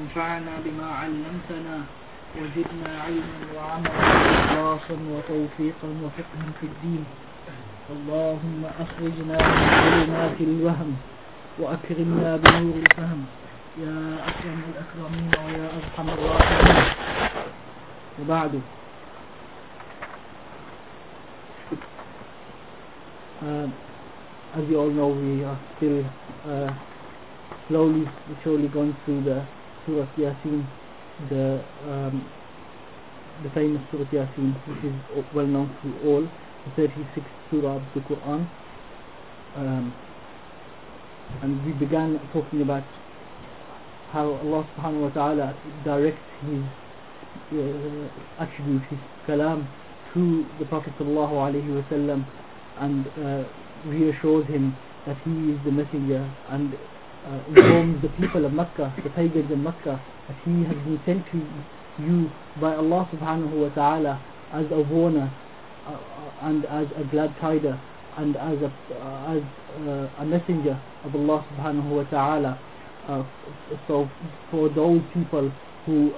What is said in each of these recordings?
وانفعنا بما علمتنا وزدنا علما وعملا وإخلاصا وتوفيقا وفقها في الدين. اللهم أخرجنا من ظلمات الوهم وأكرمنا بنور الفهم يا أكرم الأكرمين ويا أرحم الراحمين. وبعد، as you all know, we are still slowly but surely going through the Surah Yasin, the famous Surah Yasin, which is well known to all, the 36th Surah of the Quran. And we began talking about how Allah subhanahu wa ta'ala directs His attribute, His kalam, to the Prophet sallallahu alayhi wa sallam, and reassures him that he is the messenger, and informs the people of Makkah, the pagans in Makkah, that he has been sent to you by Allah subhanahu wa ta'ala as a warner and as a glad tider and as a messenger of Allah subhanahu wa ta'ala. So for those people who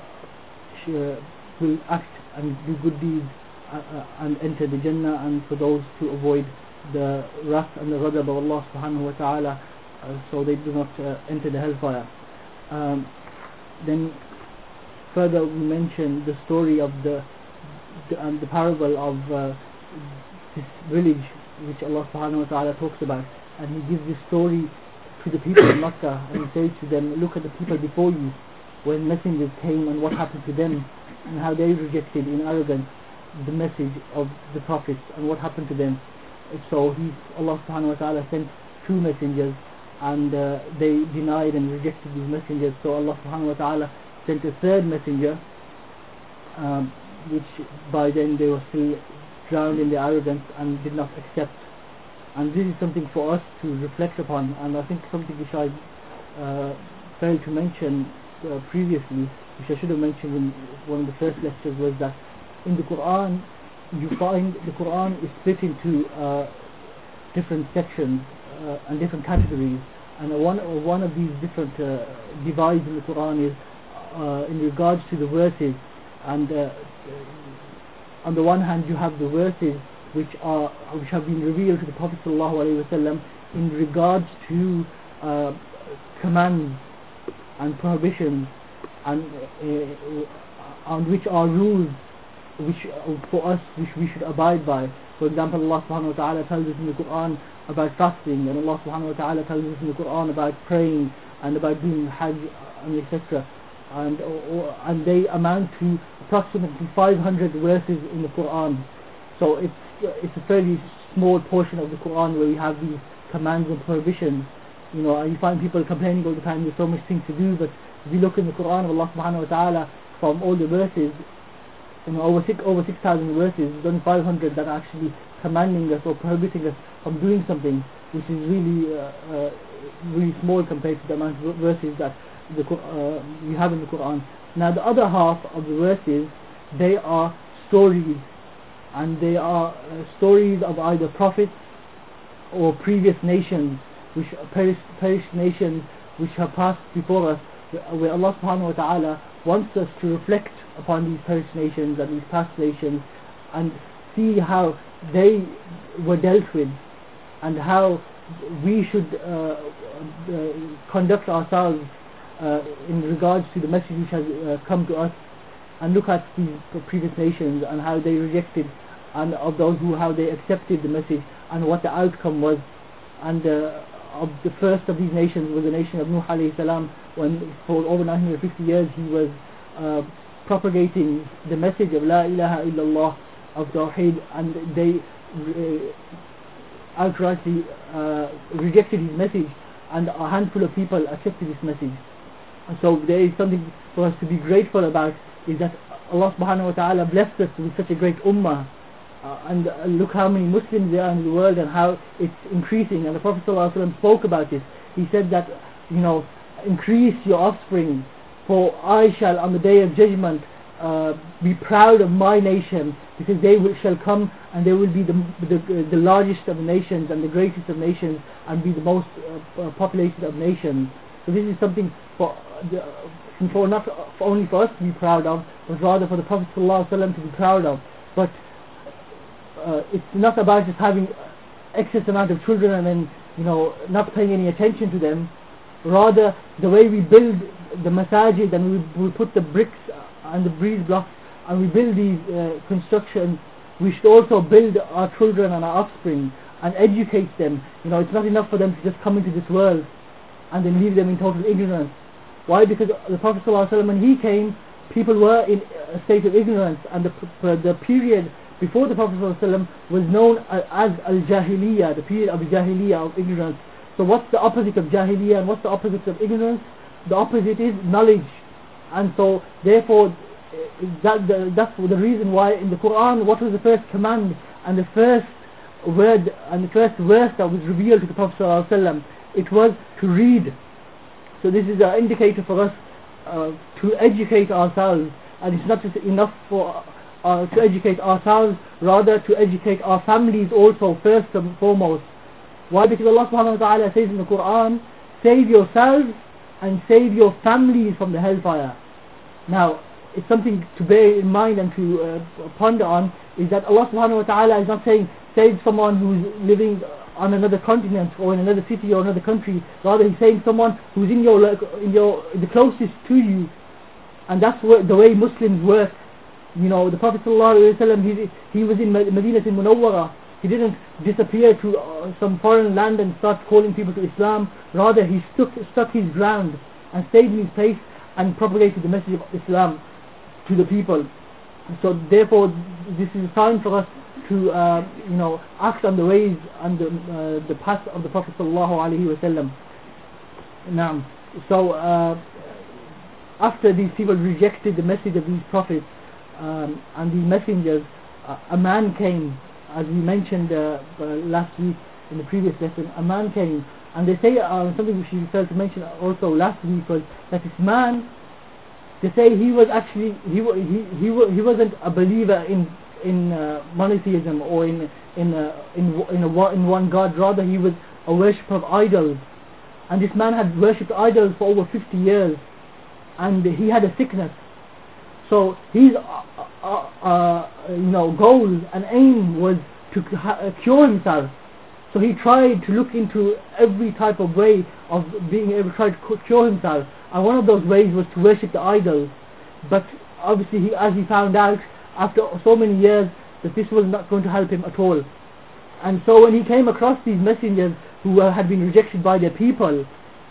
will act and do good deeds and enter the Jannah, and for those to avoid the wrath and the ghadab of Allah subhanahu wa ta'ala, so they do not enter the hellfire. Then further we mention the story of the parable of this village which Allah subhanahu wa ta'ala talks about, and He gives this story to the people of Makkah, and He says to them, look at the people before you when messengers came and what happened to them, and how they rejected in arrogance the message of the prophets and what happened to them. So Allah subhanahu wa ta'ala sent two messengers, and they denied and rejected these messengers. So Allah subhanahu wa ta'ala sent a third messenger, which by then they were still drowned in their arrogance and did not accept. And this is something for us to reflect upon, and I think something which I failed to mention previously, which I should have mentioned in one of the first lectures, was that in the Quran you find the Quran is split into different sections and different categories, and one of these different divides in the Quran is in regards to the verses. And on the one hand you have the verses which have been revealed to the Prophet ﷺ in regards to commands and prohibitions, and which are rules which for us which we should abide by. For example, Allah subhanahu wa ta'ala tells us in the Quran about fasting, and Allah subhanahu wa ta'ala tells us in the Quran about praying and about doing Hajj and etc. And they amount to approximately 500 verses in the Quran. So it's a fairly small portion of the Quran where we have these commands and prohibitions. You know, you find people complaining all the time, there's so much things to do, but if you look in the Quran of Allah subhanahu wa ta'ala, from all the verses, you know, over 6,000 verses, there's only 500 that are actually commanding us or prohibiting us from doing something, which is really small compared to the amount of verses that we have in the Quran. Now the other half of the verses, they are stories, and they are stories of either prophets or previous nations, which perished nations which have passed before us, where Allah subhanahu wa ta'ala wants us to reflect upon these perished nations and these past nations, and see how they were dealt with, and how we should conduct ourselves in regards to the message which has come to us, and look at these previous nations and how they rejected, and of those how they accepted the message and what the outcome was. And of the first of these nations was the nation of Nuh alayhi salam, when for over 950 years he was propagating the message of La ilaha illallah, of Tawheed, and they outrightly rejected his message, and a handful of people accepted his message. And so there is something for us to be grateful about, is that Allah subhanahu wa ta'ala blessed us with such a great ummah, and look how many Muslims there are in the world and how it's increasing. And the Prophet ﷺ spoke about this. He said that, you know, increase your offspring, for I shall on the day of judgment be proud of my nation, because they shall come and they will be the largest of the nations and the greatest of nations, and be the most populated of nations. So this is something not for only for us to be proud of, but rather for the Prophet ﷺ to be proud of. But it's not about just having excess amount of children and then not paying any attention to them. Rather, the way we build the masajid and we put the bricks and the breeze blocks and we build these constructions, we should also build our children and our offspring and educate them. It's not enough for them to just come into this world and then leave them in total ignorance. Why? Because the Prophet ﷺ, when he came, people were in a state of ignorance, and the period before the Prophet ﷺ was known as al-Jahiliyyah, the period of Jahiliyyah, of ignorance. So what's the opposite of Jahiliyyah and what's the opposite of ignorance? The opposite is knowledge. And so therefore that's the reason why in the Quran, what was the first command and the first word and the first verse that was revealed to the Prophet ﷺ? It was to read. So this is an indicator for us to educate ourselves, and it's not just enough for to educate ourselves, rather to educate our families also first and foremost. Why? Because Allah subhanahu wa ta'ala says in the Quran, save yourselves and save your families from the hellfire. Now it's something to bear in mind and to ponder on, is that Allah subhanahu wa ta'ala is not saying save someone who's living on another continent or in another city or another country. Rather he's saying someone who's in the closest to you. And that's the way Muslims work. The Prophet ﷺ, he was in Medina al-Munawwara. He didn't disappear to some foreign land and start calling people to Islam. Rather he stuck his ground and stayed in his place and propagated the message of Islam to the people. So therefore this is a sign for us to act on the ways and the path of the Prophet ﷺ. Now, so after these people rejected the message of these prophets and these messengers, a man came, as we mentioned last week in the previous lesson. A man came, and they say something which we failed to mention also last week, was that this man, they say he was actually he wasn't a believer in monotheism or in one God. Rather he was a worshipper of idols, and this man had worshipped idols for over 50 years, and he had a sickness. So his goal and aim was to cure himself. So he tried to look into every type of way of being able to try to cure himself, and one of those ways was to worship the idols. But obviously as he found out after so many years that this was not going to help him at all. And so when he came across these messengers who had been rejected by their people,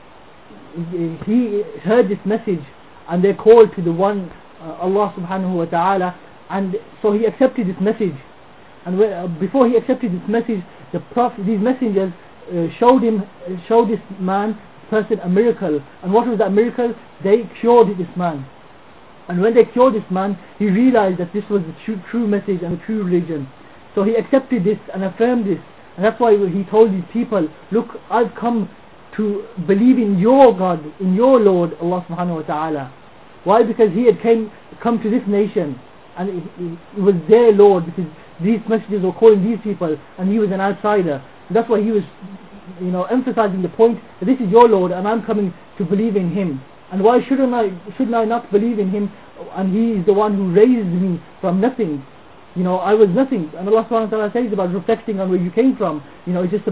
he heard this message and they called to the one Allah subhanahu wa ta'ala, and so he accepted this message. And before he accepted this message, these messengers showed this person a miracle. And what was that miracle? They cured this man. And when they cured this man, he realized that this was the true message and the true religion. So he accepted this and affirmed this. And that's why he told these people, look, I've come to believe in your God, in your Lord, Allah subhanahu wa ta'ala. Why? Because he had come to this nation, and it was their Lord, because these messages were calling these people, and he was an outsider. And that's why he was emphasizing the point that this is your Lord and I'm coming to believe in him. And why shouldn't I not believe in him? And he is the one who raised me from nothing. I was nothing. And Allah subhanahu wa ta'ala says about reflecting on where you came from. It's just a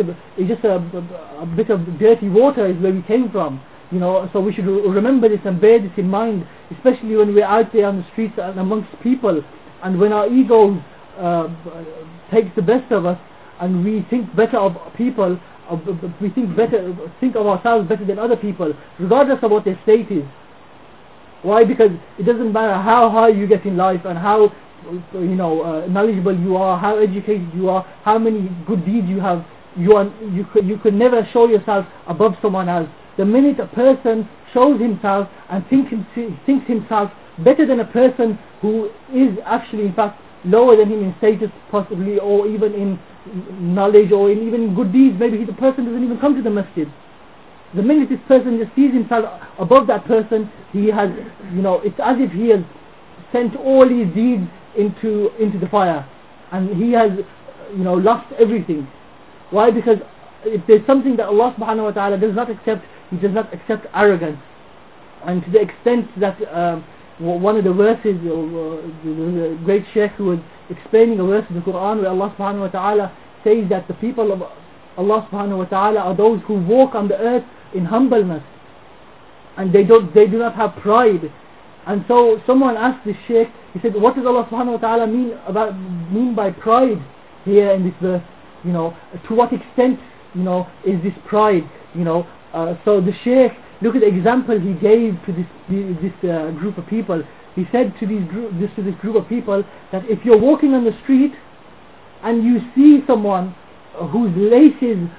bit of dirty water is where we came from. So we should remember this and bear this in mind, especially when we're out there on the streets and amongst people, and when our egos takes the best of us, and we think better of people, we think of ourselves better than other people, regardless of what their state is. Why? Because it doesn't matter how high you get in life and how knowledgeable you are, how educated you are, how many good deeds you have. You could never show yourself above someone else. The minute a person shows himself and thinks himself better than a person who is actually in fact lower than him in status possibly, or even in knowledge, or even in good deeds, maybe the person doesn't even come to the masjid. The minute this person just sees himself above that person, he has, it's as if he has sent all his deeds into the fire, and he has lost everything. Why? Because if there's something that Allah subhanahu wa ta'ala does not accept, he does not accept arrogance. And to the extent that one of the verses, the great Shaykh who was explaining a verse in the Quran where Allah subhanahu wa ta'ala says that the people of Allah subhanahu wa ta'ala are those who walk on the earth in humbleness, and they do not have pride. And so someone asked this Shaykh, he said, what does Allah subhanahu wa ta'ala mean by pride here in this verse? You know, to what extent, you know, is this pride? You know, so the Shaykh, look at the example he gave to this group of people. He said to this group of people that if you're walking on the street and you see someone whose laces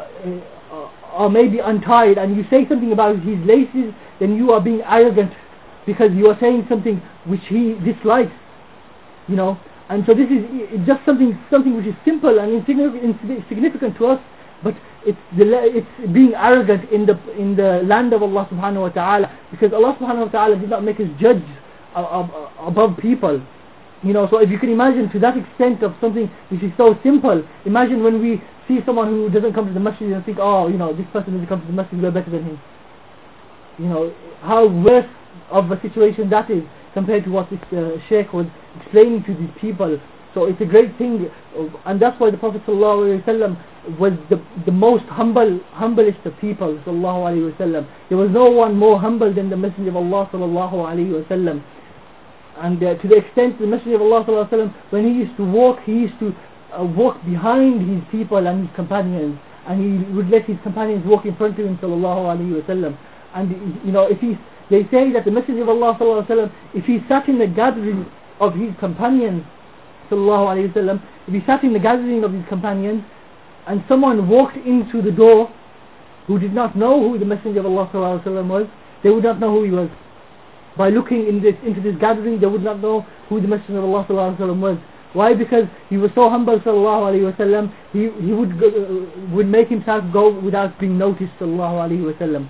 are maybe untied, and you say something about his laces, then you are being arrogant because you are saying something which he dislikes, you know. And so this is just something which is simple and insignificant to us, but it's being arrogant in the land of Allah subhanahu wa ta'ala, because Allah subhanahu wa ta'ala did not make us judge above people. You know, so if you can imagine to that extent of something which is so simple, imagine when we see someone who doesn't come to the masjid and think, oh, you know, this person doesn't come to the masjid, we're better than him. You know, how worse of a situation that is compared to what this Shaykh was explaining to these people. So it's a great thing, and that's why the Prophet ﷺ was the most humblest of people, ﷺ. There was no one more humble than the Messenger of Allah ﷺ. And to the extent the Messenger of Allah ﷺ, when he used to walk walk behind his people and his companions, and he would let his companions walk in front of him, ﷺ. And you know, they say that the Messenger of Allah ﷺ, if he sat in the gathering of his companions, ﷺ, if he sat in the gathering of his companions and someone walked into the door who did not know who the Messenger of Allah ﷺ was, they would not know who he was. By looking into this gathering, they would not know who the Messenger of Allah ﷺ was. Why? Because he was so humble, ﷺ, he would make himself go without being noticed, ﷺ.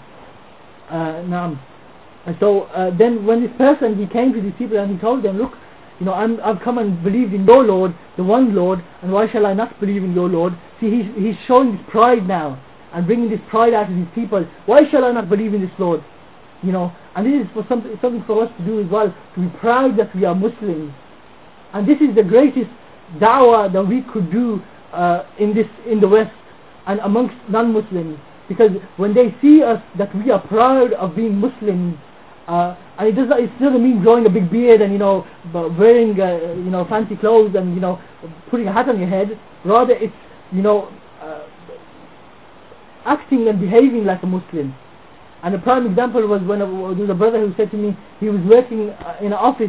And so then when this person, he came to these people and he told them, look, you know, I've come and believed in your Lord, the one Lord, and why shall I not believe in your Lord? See, he's showing this pride now and bringing this pride out of these people. Why shall I not believe in this Lord? You know, and this is for something for us to do as well, to be proud that we are Muslims. And this is the greatest da'wah that we could do in the West and amongst non-Muslims, because when they see us that we are proud of being Muslims, and it doesn't mean growing a big beard and, you know, wearing you know, fancy clothes and, you know, putting a hat on your head. Rather, it's, you know, acting and behaving like a Muslim. And a prime example was when there was a brother who said to me, he was working in an office,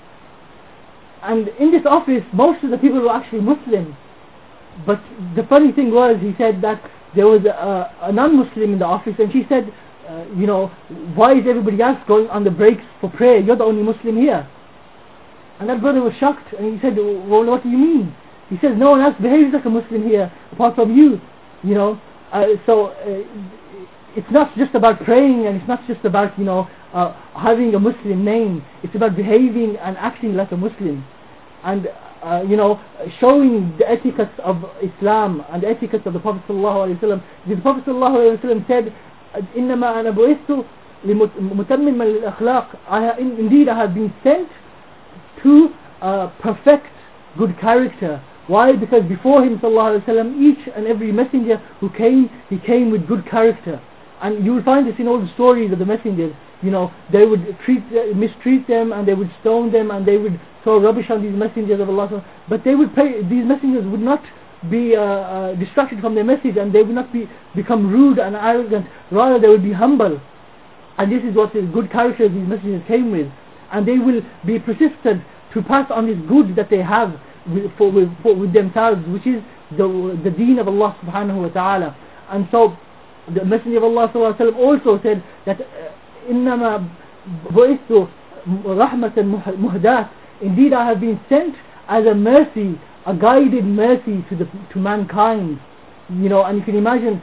and in this office most of the people were actually Muslims. But the funny thing was, he said that there was a non-Muslim in the office, and she said, you know, why is everybody else going on the breaks for prayer? You're the only Muslim here. And that brother was shocked, and he said, well, what do you mean? He says, no one else behaves like a Muslim here apart from you. You know, so it's not just about praying, and it's not just about, you know, having a Muslim name. It's about behaving and acting like a Muslim, and you know, showing the etiquette of Islam and the etiquette of the Prophet ﷺ. The Prophet ﷺ said, إنما أنا بعثت لمتمم الأخلاق. Indeed, I have been sent to perfect good character. Why? Because before him, ﷺ, each and every messenger who came, he came with good character. And you will find this in all the stories of the messengers. You know, they would mistreat them, and they would stone them, and they would throw rubbish on these messengers of Allah. But they would these messengers would not be distracted from their message, and they would not become rude and arrogant. Rather, they would be humble. And this is what the good character these messengers came with. And they will be persistent to pass on this good that they have with themselves, which is the deen of Allah subhanahu wa ta'ala. And so the Messenger of Allah sallallahu alaihi wasallam also said that إنما بعثت رحمة مهداة. Indeed, I have been sent as a mercy, a guided mercy to mankind. You know, and you can imagine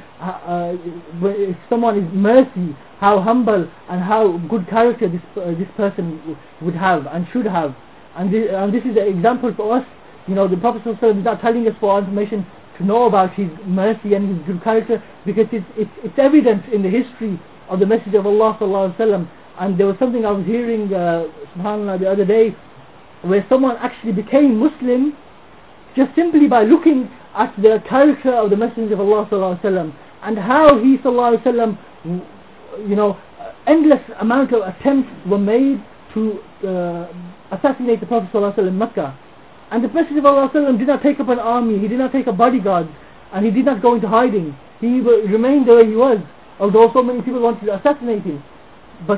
if someone is mercy, how humble and how good character this person would have and should have. And this is an example for us. You know, the Prophet ﷺ is not telling us for our information to know about his mercy and his good character, because it's evident in the history of the message of Allah sallallahu alaihi wasallam. And there was something I was hearing, subhanallah, the other day, where someone actually became Muslim just simply by looking at the character of the Messenger of Allah sallallahu alaihi wasallam, and how he sallallahu alaihi wasallam, endless amount of attempts were made to assassinate the Prophet sallallahu alaihi wasallam in Mecca. And the Messenger of Allah sallallahu alaihi wasallam did not take up an army, he did not take up bodyguards, and he did not go into hiding. He remained the way he was, although so many people wanted to assassinate him. But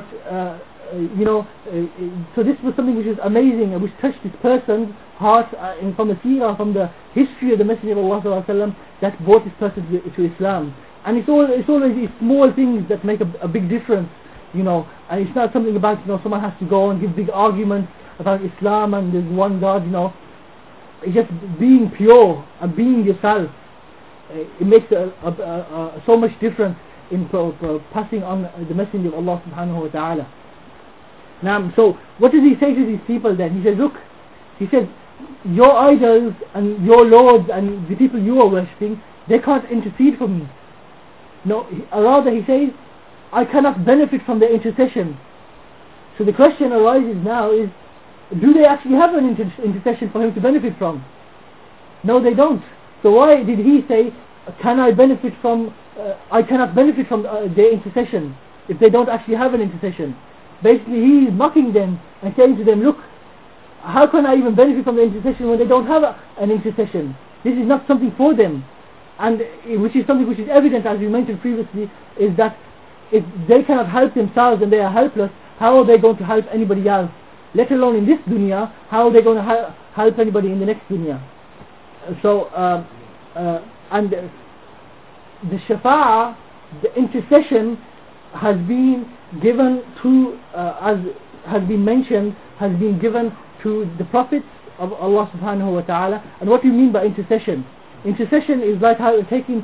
so this was something which was amazing, which touched this person's heart, from the seerah, from the history of the Messenger of Allah sallallahu alaihi wasallam, that brought this person to Islam. And it's always these small things that make a big difference, and it's not something about someone has to go and give big arguments about Islam and there's one God. It's just being pure and being yourself. It makes so much difference in passing on the Messenger of Allah subhanahu wa ta'ala. Now, so what does he say to these people then? He says, look, your idols and your lords and the people you are worshipping, they can't intercede for me. No, rather he says, I cannot benefit from their intercession. So the question arises now is, do they actually have an intercession for him to benefit from? No, they don't. So why did he say, I cannot benefit from their intercession, if they don't actually have an intercession? Basically he is mocking them and saying to them, look, how can I even benefit from the intercession when they don't have an intercession? This is not something for them. And which is something which is evident, as we mentioned previously, is that if they cannot help themselves and they are helpless, how are they going to help anybody else? Let alone in this dunya, how are they going to help anybody in the next dunya? So, and the shafa'ah, the intercession, has been given to, as has been mentioned, has been given to the prophets of Allah subhanahu wa ta'ala. And what do you mean by intercession? Intercession is like how taking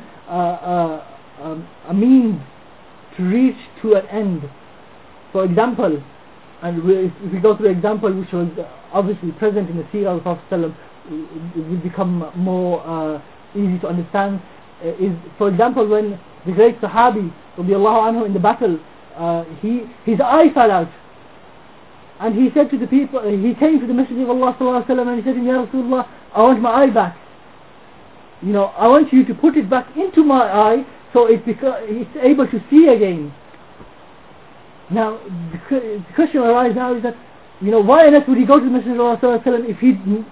a means to reach to an end. For example, and if we go through an example which was obviously present in the seerah of the Prophet, it will become more easy to understand. Is, for example, when the great Sahabi radiallahu anhu in the battle, his eye fell out, and he said to the people, he came to the Messenger of Allah sallallahu alaihi wasallam and he said to him, Ya Rasulullah, I want my eye back. I want you to put it back into my eye so it's able to see again. Now the question arises now is that, why on earth would he go to the Messenger of Allah sallallahu alaihi wasallam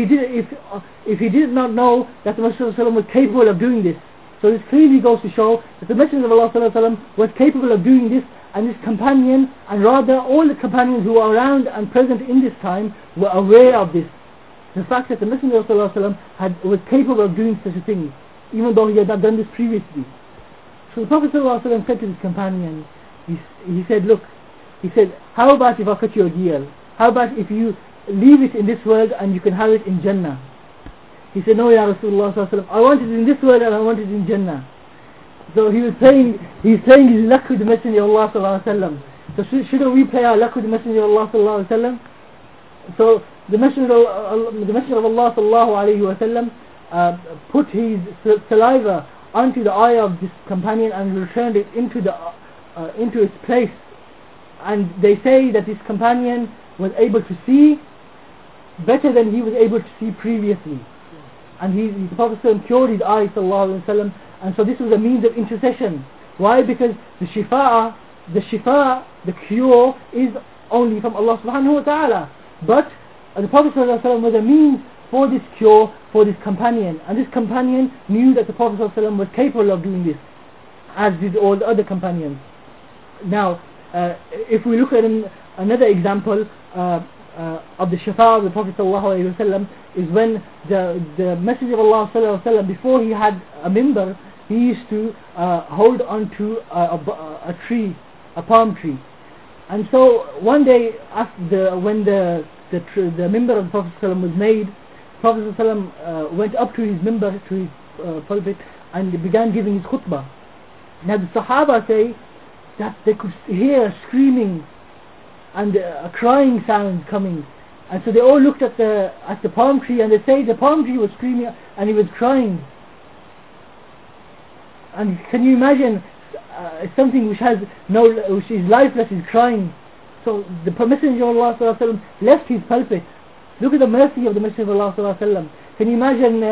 if he did not know that the Messenger of Allah was capable of doing this? So this clearly goes to show that the Messenger of Allah sallallahu alaihi wasallam was capable of doing this, and his companion, and rather all the companions who were around and present in this time, were aware of this. The fact that the Messenger of Allah sallallahu alaihi wasallam was capable of doing such a thing, even though he had not done this previously. So the Prophet sallallahu alaihi wasallam said to his companion, he said, look, how about if I cut you a deal? How about if you leave it in this world and you can have it in Jannah? He said, no, Ya Rasulullah sallallahu alaihi wasallam, I want it in this world and I want it in Jannah. So he's playing his luck with the Messenger of Allah sallallahu alaihi wasallam. So shouldn't we play our luck with the Messenger of Allah sallallahu alaihi wasallam? So the Messenger of Allah sallallahu alaihi wasallam put his saliva onto the eye of this companion and returned it into its place. And they say that this companion was able to see better than he was able to see previously. And the Prophet cured his eyes sallallahu alaihi wasallam. And so this was a means of intercession. Why? Because the shifa, the cure, is only from Allah subhanahu wa ta'ala. But the Prophet sallallahu alaihi wasallam was a means for this cure for this companion. And this companion knew that the Prophet sallallahu alaihi wasallam was capable of doing this, as did all the other companions. Now, if we look at another example of the shifa of the Prophet sallallahu alaihi wasallam, is when the Messenger of Allah sallallahu alaihi wasallam, before he had a minbar, he used to hold on to a tree, a palm tree. And so one day, when the minbar of the Prophet sallallahu alaihi wasallam was made, the Prophet sallallahu alaihi wasallam went up to his minbar, to his pulpit, and began giving his khutbah. Now the Sahaba say that they could hear screaming and a crying sound coming, and so they all looked at the palm tree, and they say the palm tree was screaming and he was crying. And can you imagine something which has which is lifeless, is crying. So the Messenger of Allah sallallahu alaihi wasallam left his pulpit. Look at the mercy of the Messenger of Allah sallallahu alaihi wasallam. Can you imagine,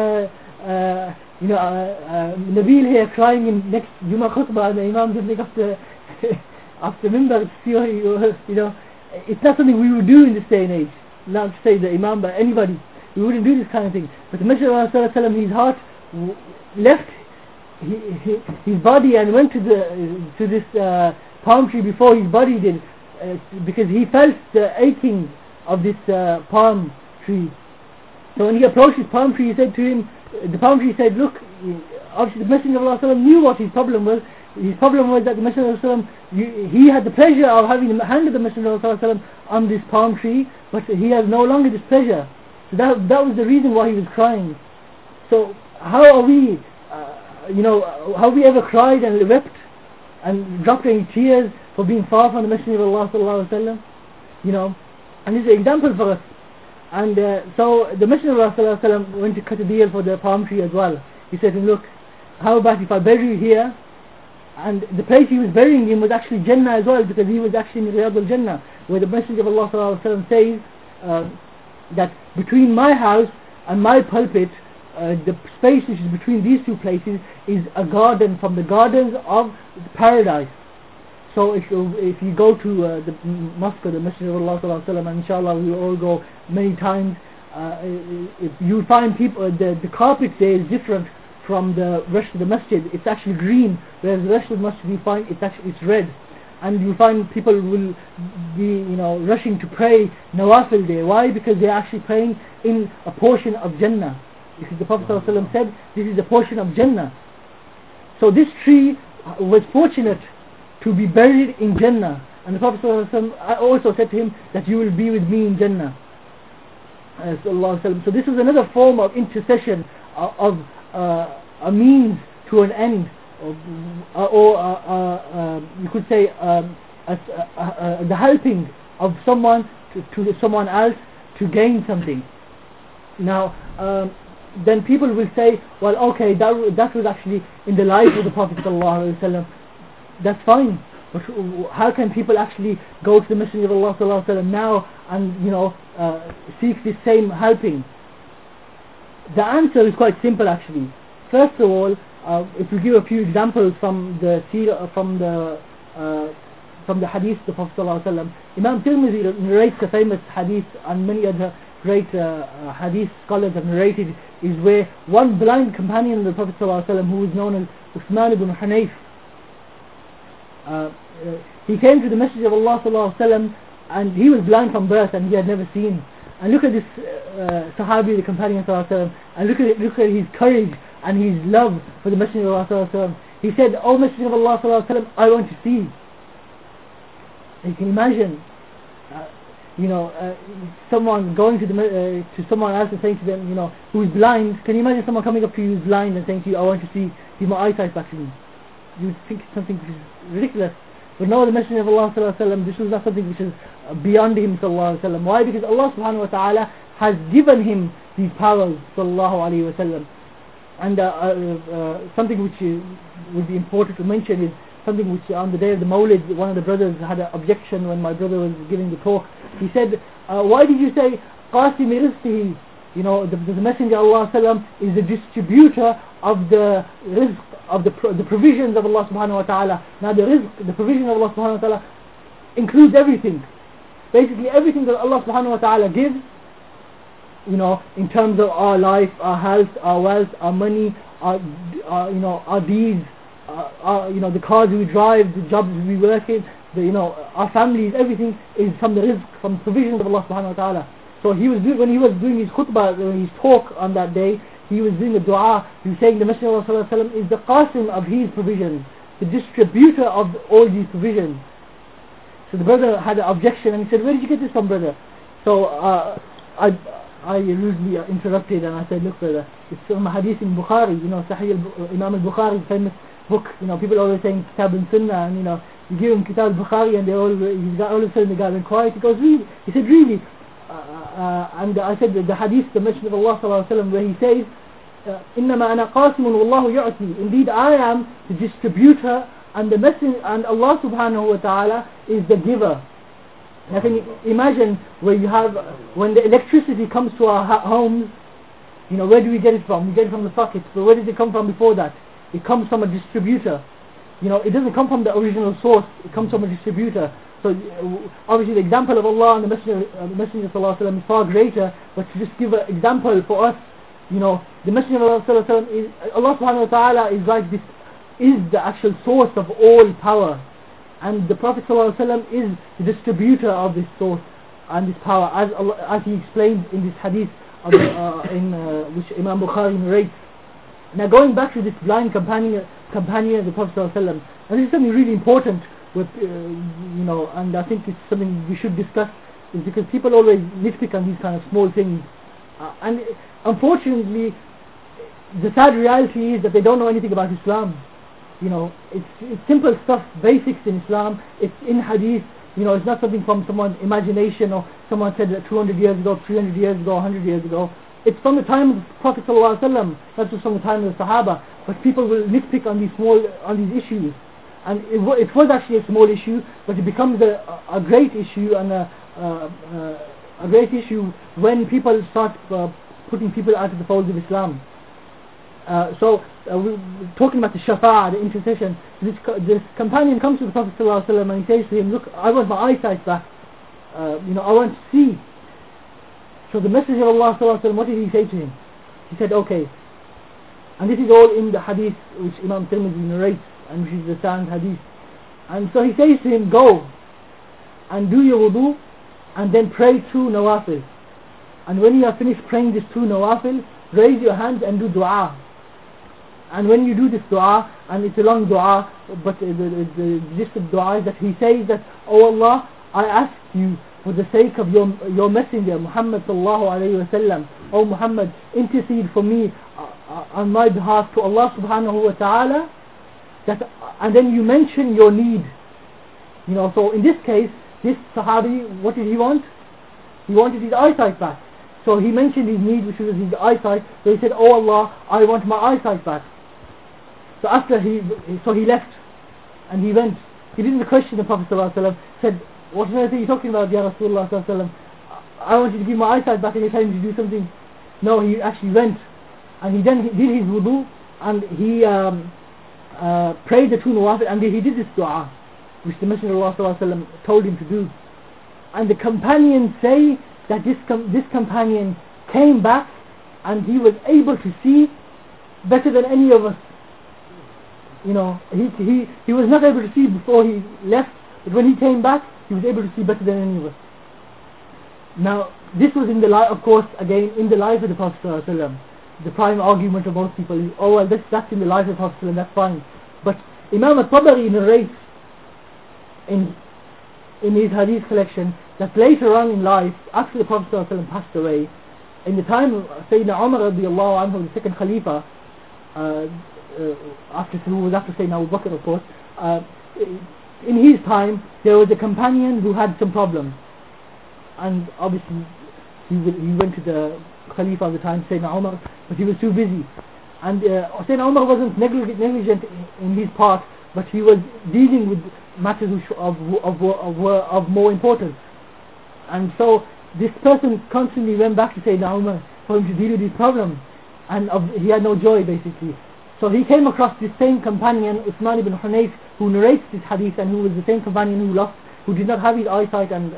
Nabil here crying in next Jummah khutbah, and the Imam jumping after minbar? It's not something we would do in this day and age. Not to say the Imam, but anybody, we wouldn't do this kind of thing. But the Messenger of Allah sallallahu alaihi wasallam, his heart left his body and went to this palm tree before his body did, because he felt the aching of this palm tree. So when he approached this palm tree, he said to him, the palm tree said, look, obviously the Messenger of Allah sallallahu alaihi wasallam knew what his problem was. His problem was that the Messenger of Allah sallallahu alaihi wasallam, he had the pleasure of having the hand of the Messenger of Allah sallallahu alaihi wasallam on this palm tree, but he has no longer this pleasure. So that was the reason why he was crying. So how are we, have we ever cried and wept and dropped any tears for being far from the Messenger of Allah sallallahu alaihi wasallam? And this is an example for us. And so the Messenger of Allah sallallahu alaihi wasallam went to cut a deal for the palm tree as well. He said to him, look, how about if I bury you here? And the place he was burying him was actually Jannah as well, because he was actually in Riyadh al-Jannah, where the Messenger of Allah sallallahu alaihi wasallam says that between my house and my pulpit, the space which is between these two places is a garden from the gardens of paradise. So if you go to the mosque of the Messenger of Allah sallallahu alaihi wasallam, and inshallah we will all go many times, you find people, the carpet there is different from the rest of the masjid. It's actually green, whereas the rest of the masjid you find it's red. And you find people will be rushing to pray nawafil there. Why? Because they're actually praying in a portion of Jannah. Because the Prophet ﷺ said this is a portion of Jannah. So this tree was fortunate to be buried in Jannah, and the Prophet ﷺ also said to him that you will be with me in Jannah. So this is another form of intercession, of a means to an end, or you could say the helping of someone to someone else to gain something. Now then people will say, well, okay, that was actually in the life of the Prophet ﷺ. That's fine, but how can people actually go to the Messenger of Allah ﷺ now and seek this same helping? The answer is quite simple actually. First of all, if we give a few examples from the hadith of the Prophet ﷺ, Imam Tirmidhi narrates a famous hadith, and many other great hadith scholars have narrated, is where one blind companion of the Prophet ﷺ, who was known as Uthman ibn Hunayf, he came to the Messenger of Allah ﷺ, and he was blind from birth and he had never seen. And look at this Sahabi, the companion ﷺ, and look at his courage and his love for the Messenger of Allah ﷺ. He said, "O Messenger of Allah ﷺ, I want to see." And you can imagine, someone going to someone else and saying to them, who's blind. Can you imagine someone coming up to you who's blind and saying to you, "I want to see, give my eyesight back to me"? You would think it's something which is ridiculous. But no, the Messenger of Allah sallallahu alaihi wasallam, this was not something which is beyond him sallallahu alaihi wasallam. Why? Because Allah subhanahu wa ta'ala has given him these powers sallallahu alaihi wasallam. And something which would be important to mention is something which on the day of the Mawlid, one of the brothers had an objection when my brother was giving the talk. He said, why did you say Qasimi rizqihi? The Messenger of Allah sallam is the distributor of the rizq, of the provisions of Allah subhanahu wa ta'ala. Now the rizq, the provision of Allah subhanahu wa ta'ala includes everything. Basically everything that Allah subhanahu wa ta'ala gives, in terms of our life, our health, our wealth, our money, our deeds, the cars we drive, the jobs we work in, our families, everything is from the rizq, from the provisions of Allah subhanahu wa ta'ala. So when he was doing his khutbah, his talk on that day, he was doing a dua. He was saying the Messenger of Allah sallallahu alaihi wasallam is the qasim of his provisions, the distributor of all these provisions. So the brother had an objection and he said, where did you get this from, brother? So I rudely interrupted and I said, look, brother, it's from a hadith in Bukhari, Sahih Imam al-Bukhari, famous book. People always saying Kitab and Sunnah, and you give him Kitab al-Bukhari and all of a sudden the guy went quiet. He goes, really? He said, really? And I said the hadith, the Messenger of Allah sallallahu alaihi wasallam, where he says, إنما أنا قاسم والله يعطي. Indeed I am the distributor and the messenger, and Allah subhanahu wa ta'ala is the giver. Now can you imagine where you have, when the electricity comes to our homes, you know, where do we get it from? We get it from the sockets, but where does it come from before that? It comes from a distributor. You know, it doesn't come from the original source, it comes from a distributor. So obviously the example of Allah and the Messenger sallallahu alaihi wasallam is far greater, but to just give an example for us, you know, the Messenger of Allah sallallahu alaihi wasallam is, Allah subhanahu wa ta'ala is like this, is the actual source of all power, and the Prophet sallallahu alaihi wasallam is the distributor of this source and this power, as he explained in this hadith of, which Imam Bukhari narrates. Now going back to this blind companion of the Prophet sallallahu alaihi wasallam, and this is something really important with, you know, and I think it's something we should discuss, is because people always nitpick on these kind of small things, and unfortunately the sad reality is that they don't know anything about Islam. You know, it's simple stuff, basics in Islam, it's in hadith, you know, it's not something from someone's imagination or someone said that 200 years ago, 300 years ago, 100 years ago. It's from the time of the Prophet ﷺ, not just from the time of the Sahaba, but people will nitpick on these issues. And it was actually a small issue, but it becomes a great issue, and a great issue when people start putting people out of the fold of Islam. So we're talking about the shafa'ah, the intercession. This companion comes to the Prophet ﷺ and he says to him, look, I want my eyesight back, you know, I want to see. So the Messenger of Allah ﷺ, what did he say to him? He said, okay. And this is all in the hadith which Imam Tirmidhi narrates, and which is the sound hadith. And so he says to him, go and do your wudu and then pray 2 nawafil. And when you have finished praying these 2 nawafil, raise your hands and do dua. And when you do this dua, and it's a long dua, but the gist of dua is that he says that, oh Allah, I ask you for the sake of your messenger Muhammad sallallahu alayhi wa sallam, oh Muhammad, intercede for me on my behalf to Allah subhanahu wa ta'ala, that, and then you mention your need. You know, so in this case, this Sahabi, what did he want? He wanted his eyesight back. So he mentioned his need, which was his eyesight. So he said, oh Allah, I want my eyesight back. So after he left and he went. He didn't question the Prophet ﷺ, said, what on earth are you talking about, Ya Rasulullah ﷺ? I want you to give my eyesight back and you're telling me to do something. No, he actually went and he then did his wudu and he prayed the 2 nawafil, and he did this dua which the Messenger of Allah ﷺ told him to do. And the companions say that this companion came back and he was able to see better than any of us. You know, he was not able to see before he left, but when he came back, he was able to see better than any of us. Now, this was in the life, of course, again, in the life of the Prophet ﷺ. The prime argument of most people is, oh well, that's in the life of the Prophet ﷺ, that's fine. But Imam al-Tabari narrates in his hadith collection that later on in life, after the Prophet ﷺ passed away, in the time of Sayyidina Umar radiallahu anhu, the second Khalifa, who was after Sayyidina Abu Bakr, of course, in his time there was a companion who had some problems, and obviously he went to the Khalifa of the time, Sayyidina Umar, but he was too busy, and Sayyidina Umar wasn't negligent in his part, but he was dealing with matters of more importance. And so this person constantly went back to Sayyidina Umar for him to deal with his problem, and he had no joy basically. So he came across this same companion, Uthman ibn Hunayf, who narrates this hadith, and who was the same companion who did not have his eyesight and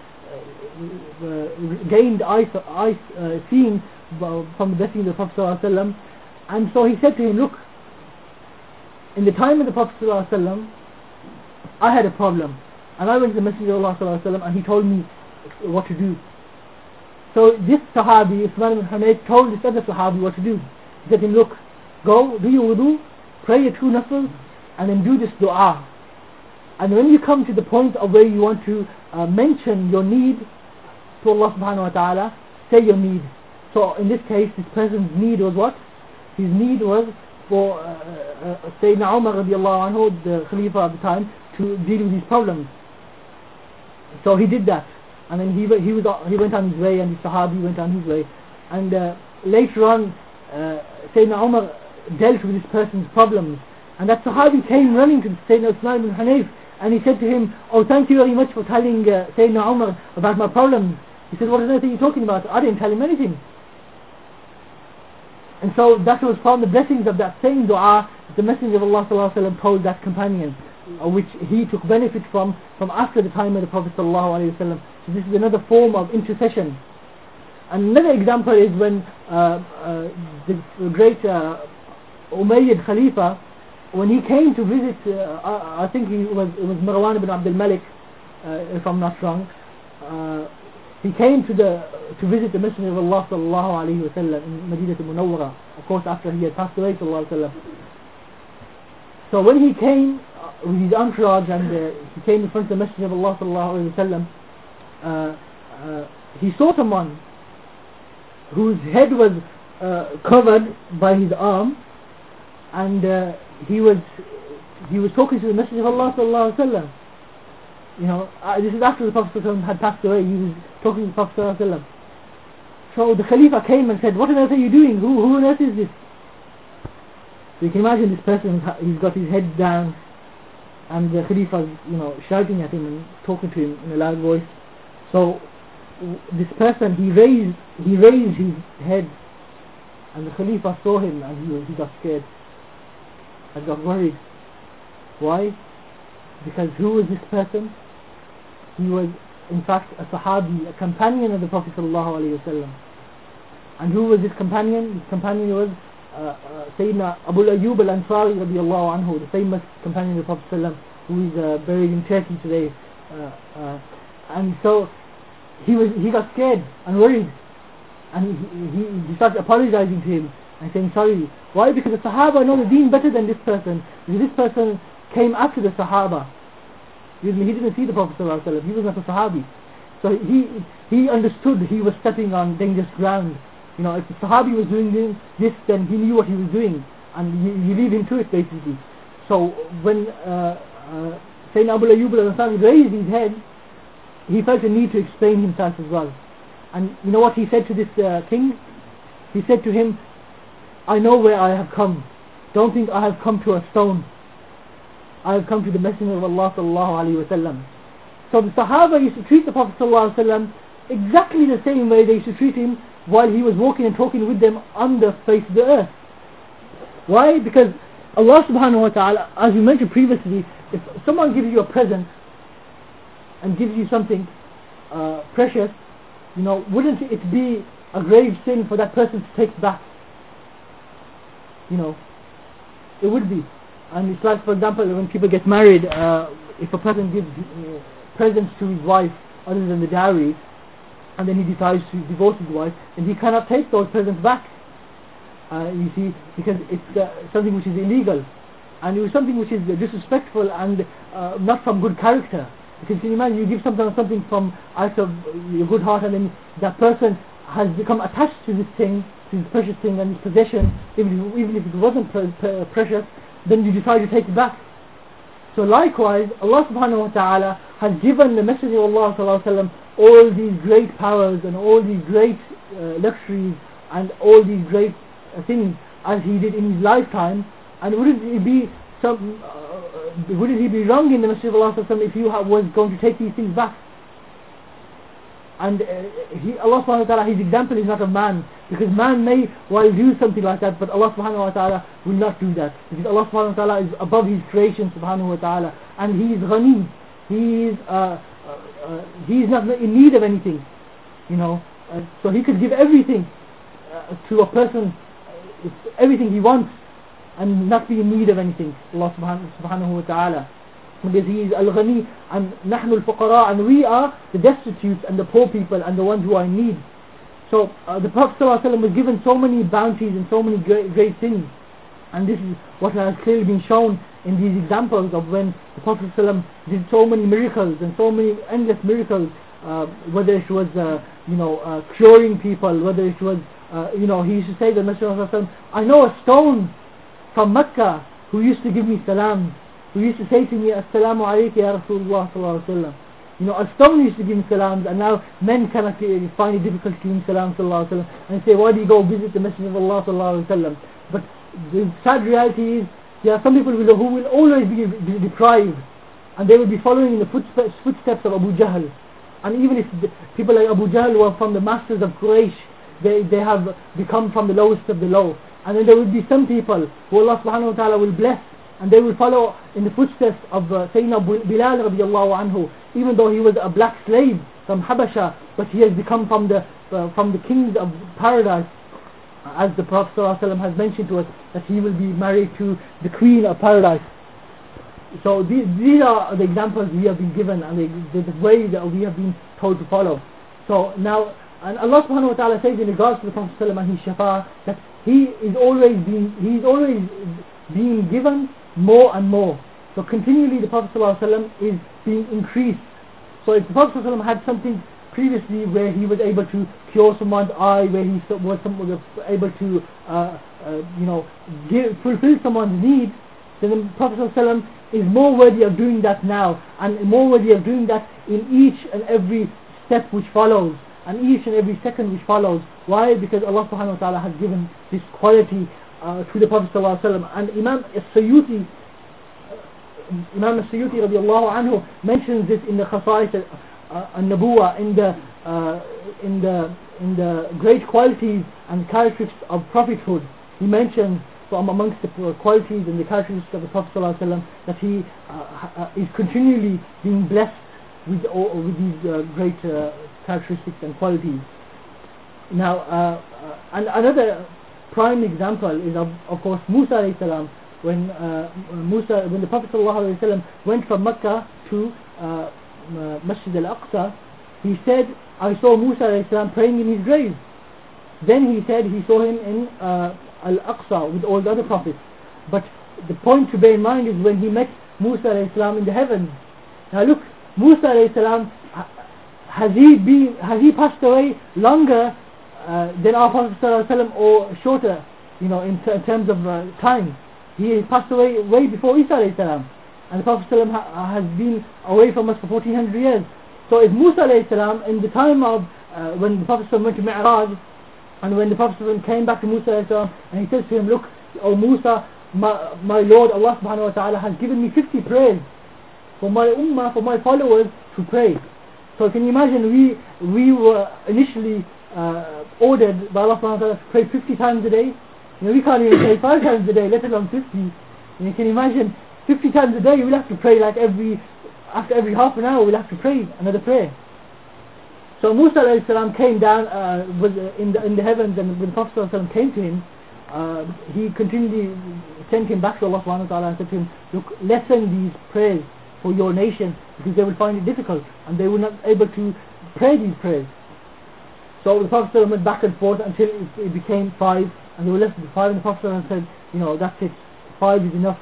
gained seeing from the blessing of the Prophet ﷺ. And so he said to him, look, in the time of the Prophet ﷺ, I had a problem, and I went to the Messenger of Allah ﷺ, and he told me what to do. So this Sahabi, Uthman ibn Hunayf, told this other Sahabi what to do. He said to him, look, go, do your wudu, pray your 2 nafil, and then do this dua. And when you come to the point of where you want to mention your need to Allah subhanahu wa ta'ala, say your need. So in this case, this person's need was what? His need was for Sayyidina Umar radiallahu anhu, the Khalifa of the time, to deal with his problems. So he did that, and then he went on his way, and the Sahabi went on his way. And later on, Sayyidina Umar dealt with this person's problems, And that Sahabi came running to Sayyidina Uthman ibn Hanif, and he said to him, "Oh, thank you very much for telling Sayyidina Umar about my problems." He said, "What on earth are you talking about? I didn't tell him anything." And so that was from the blessings of that same dua the Messenger of Allah sallallahu alaihi wasallam told that companion, which he took benefit from after the time of the Prophet sallallahu alaihi wasallam. So this is another form of intercession. And another example is when the great Umayyad Khalifa, when he came to visit, I think it was Marwan ibn Abdul Malik, if I'm not wrong, he came to visit the Messenger of Allah sallallahu alaihi wasallam in Madinah al-Munawwara, of course after he had passed away sallallahu alaihi wasallam. So when he came with his entourage and he came in front of the Messenger of Allah sallallahu alaihi wasallam, he saw someone whose head was covered by his arm, and he was talking to the Messenger of Allah sallallahu alaihi wasallam. You know, this is after the Prophet ﷺ had passed away. He was talking to the Prophet ﷺ. So the Khalifa came and said, "What on earth are you doing? Who on earth is this?" So you can imagine this person, he's got his head down, and the Khalifa is, you know, shouting at him and talking to him in a loud voice. So this person, he raised his head, and the Khalifa saw him, and he got scared and got worried. Why? Because who was this person? He was in fact a Sahabi, a companion of the Prophet sallallahu alaihi wasallam. And who was this companion? His companion was Sayyidina Abu Ayyub al-Ansari radiyallahu anhu, the famous companion of the Prophet sallallahu, who is buried in Turkey today. And so he got scared and worried, and he started apologizing to him and saying sorry. Why? Because the Sahaba know the deen better than this person. Because this person came after the Sahaba. He didn't see the Prophet ﷺ. He was not a Sahabi. So he understood he was stepping on dangerous ground. You know, if the Sahabi was doing this, then he knew what he was doing, and you leave him to it basically. So when Sayyidina Abu Ayyub al-Ansari raised his head, he felt a need to explain himself as well. And you know what he said to this king? He said to him, "I know where I have come. Don't think I have come to a stone. I have come to the Messenger of Allah sallallahu alaihi wasallam." So the Sahaba used to treat the Prophet sallallahu alaihi wasallam exactly the same way they used to treat him while he was walking and talking with them on the face of the earth. Why? Because Allah subhanahu wa ta'ala, as we mentioned previously, if someone gives you a present and gives you something precious, you know, wouldn't it be a grave sin for that person to take it back? You know, it would be. And it's like, for example, when people get married, if a person gives presents to his wife other than the dowry, and then he decides to divorce his wife, then he cannot take those presents back. You see, because it's something which is illegal, and it was something which is disrespectful and not from good character. Because you imagine, you give something from out of your good heart, and then that person has become attached to this thing, to this precious thing and this possession, even if it wasn't precious, then you decide to take it back. So likewise, Allah subhanahu wa ta'ala has given the Messenger of Allah sallallahu alaihi wasallam all these great powers and all these great luxuries and all these great things as he did in his lifetime. And wouldn't it be wrong in the Messenger of Allah sallallahu alaihi wasallam if he was going to take these things back? And Allah subhanahu wa ta'ala, his example is not of man, because man may well do something like that, but Allah subhanahu wa ta'ala will not do that, because Allah subhanahu wa ta'ala is above his creation subhanahu wa ta'ala, and he is ghani, he is not in need of anything, you know, so he could give everything to a person, everything he wants, and not be in need of anything, Allah subhanahu wa ta'ala. Because he is al-ghani and nahnu al-fuqara, and we are the destitute and the poor people and the ones who are in need. So the Prophet ﷺ was given so many bounties and so many great things, and this is what has clearly been shown in these examples of when the Prophet ﷺ did so many miracles and so many endless miracles, whether it was curing people, whether it was he used to say to the Messenger of Allah, "I know a stone from Mecca who used to give me salam, who used to say to me, Assalamu alayka ya Rasulullah sallallahu alaihi wasallam." You know, a stone used to give me salams, and now men cannot find it difficult to give him salam sallallahu alaihi wasallam, and say, "Why do you go visit the Messenger of Allah sallallahu alaihi wasallam?" But the sad reality is there are some people who will always be deprived, and they will be following in the footsteps of Abu Jahl. And even if people like Abu Jahl were from the masters of Quraysh, they have become from the lowest of the low. And then there will be some people who Allah subhanahu wa ta'ala will bless, and they will follow in the footsteps of Sayyidina Bilal radiallahu anhu, even though he was a black slave from Habasha, but he has become from the kings of paradise, as the Prophet ﷺ has mentioned to us, that he will be married to the queen of paradise. So these are the examples we have been given, and the way that we have been told to follow. So now, and Allah subhanahu wa ta'ala says in regards to the Prophet ﷺ and his shafa'ah, that he is always being given more and more. So continually the Prophet ﷺ is being increased. So if the Prophet ﷺ had something previously where he was able to cure someone's eye, where he was able to fulfill someone's need, then the Prophet ﷺ is more worthy of doing that now, and more worthy of doing that in each and every step which follows, and each and every second which follows. Why? Because Allah subhanahu wa ta'ala has given this quality to the Prophet ﷺ. And Imam As-Suyuti radiallahu anhu mentions this in the Khasa'is al-Nabuwa, in the great qualities and characteristics of prophethood. He mentions from amongst the qualities and the characteristics of the Prophet ﷺ that he is continually being blessed with these great characteristics and qualities. Now, and another prime example is of course Musa alayhi salam. When the Prophet ﷺ went from Mecca to Masjid al-Aqsa, he said, I saw Musa alayhi salam praying in his grave. Then he said he saw him in Al-Aqsa with all the other prophets. But the point to bear in mind is when he met Musa alayhi salam in the heavens. Now look, Musa alayhi salam, has he passed away longer than our Prophet sallallahu alaihi wasallam, or shorter, in terms of time? He passed away way before Isa alayhi salam, and the Prophet sallallahu alaihi wasallam has been away from us for 1400 years. So if Musa alayhi salam, in the time of when the Prophet sallallahu alaihi wasallam went to Mi'raj, and when the Prophet sallallahu alaihi wasallam came back to Musa alayhi salam, and he says to him, look, O Musa, my Lord Allah subhanahu wa ta'ala has given me 50 prayers for my ummah, for my followers to pray. So can you imagine, we were initially ordered by Allah subhanahu wa ta'ala to pray 50 times a day. We can't even pray 5 times a day, let alone 50. You can imagine 50 times a day we'll have to pray, like after every half an hour we'll have to pray another prayer. So Musa alayhi salam came down was in the heavens, and when the Prophet sallallahu alaihi wasallam came to him, he continually sent him back to Allah subhanahu wa ta'ala and said to him, look, lessen these prayers for your nation, because they will find it difficult and they were not able to pray these prayers. So the Prophet ﷺ went back and forth until it became 5, and they were left with 5, and the Prophet ﷺ said, that's it, 5 is enough.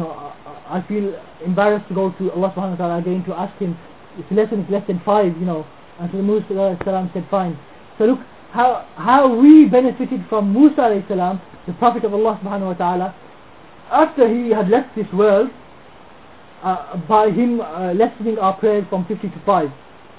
I feel embarrassed to go to Allah subhanahu wa ta'ala again to ask him if the lesson is less than 5, and so Musa ﷺ said fine. So look how we benefited from Musa ﷺ, the Prophet of Allah subhanahu wa ta'ala, after he had left this world, by him lessening our prayers from 50 to 5.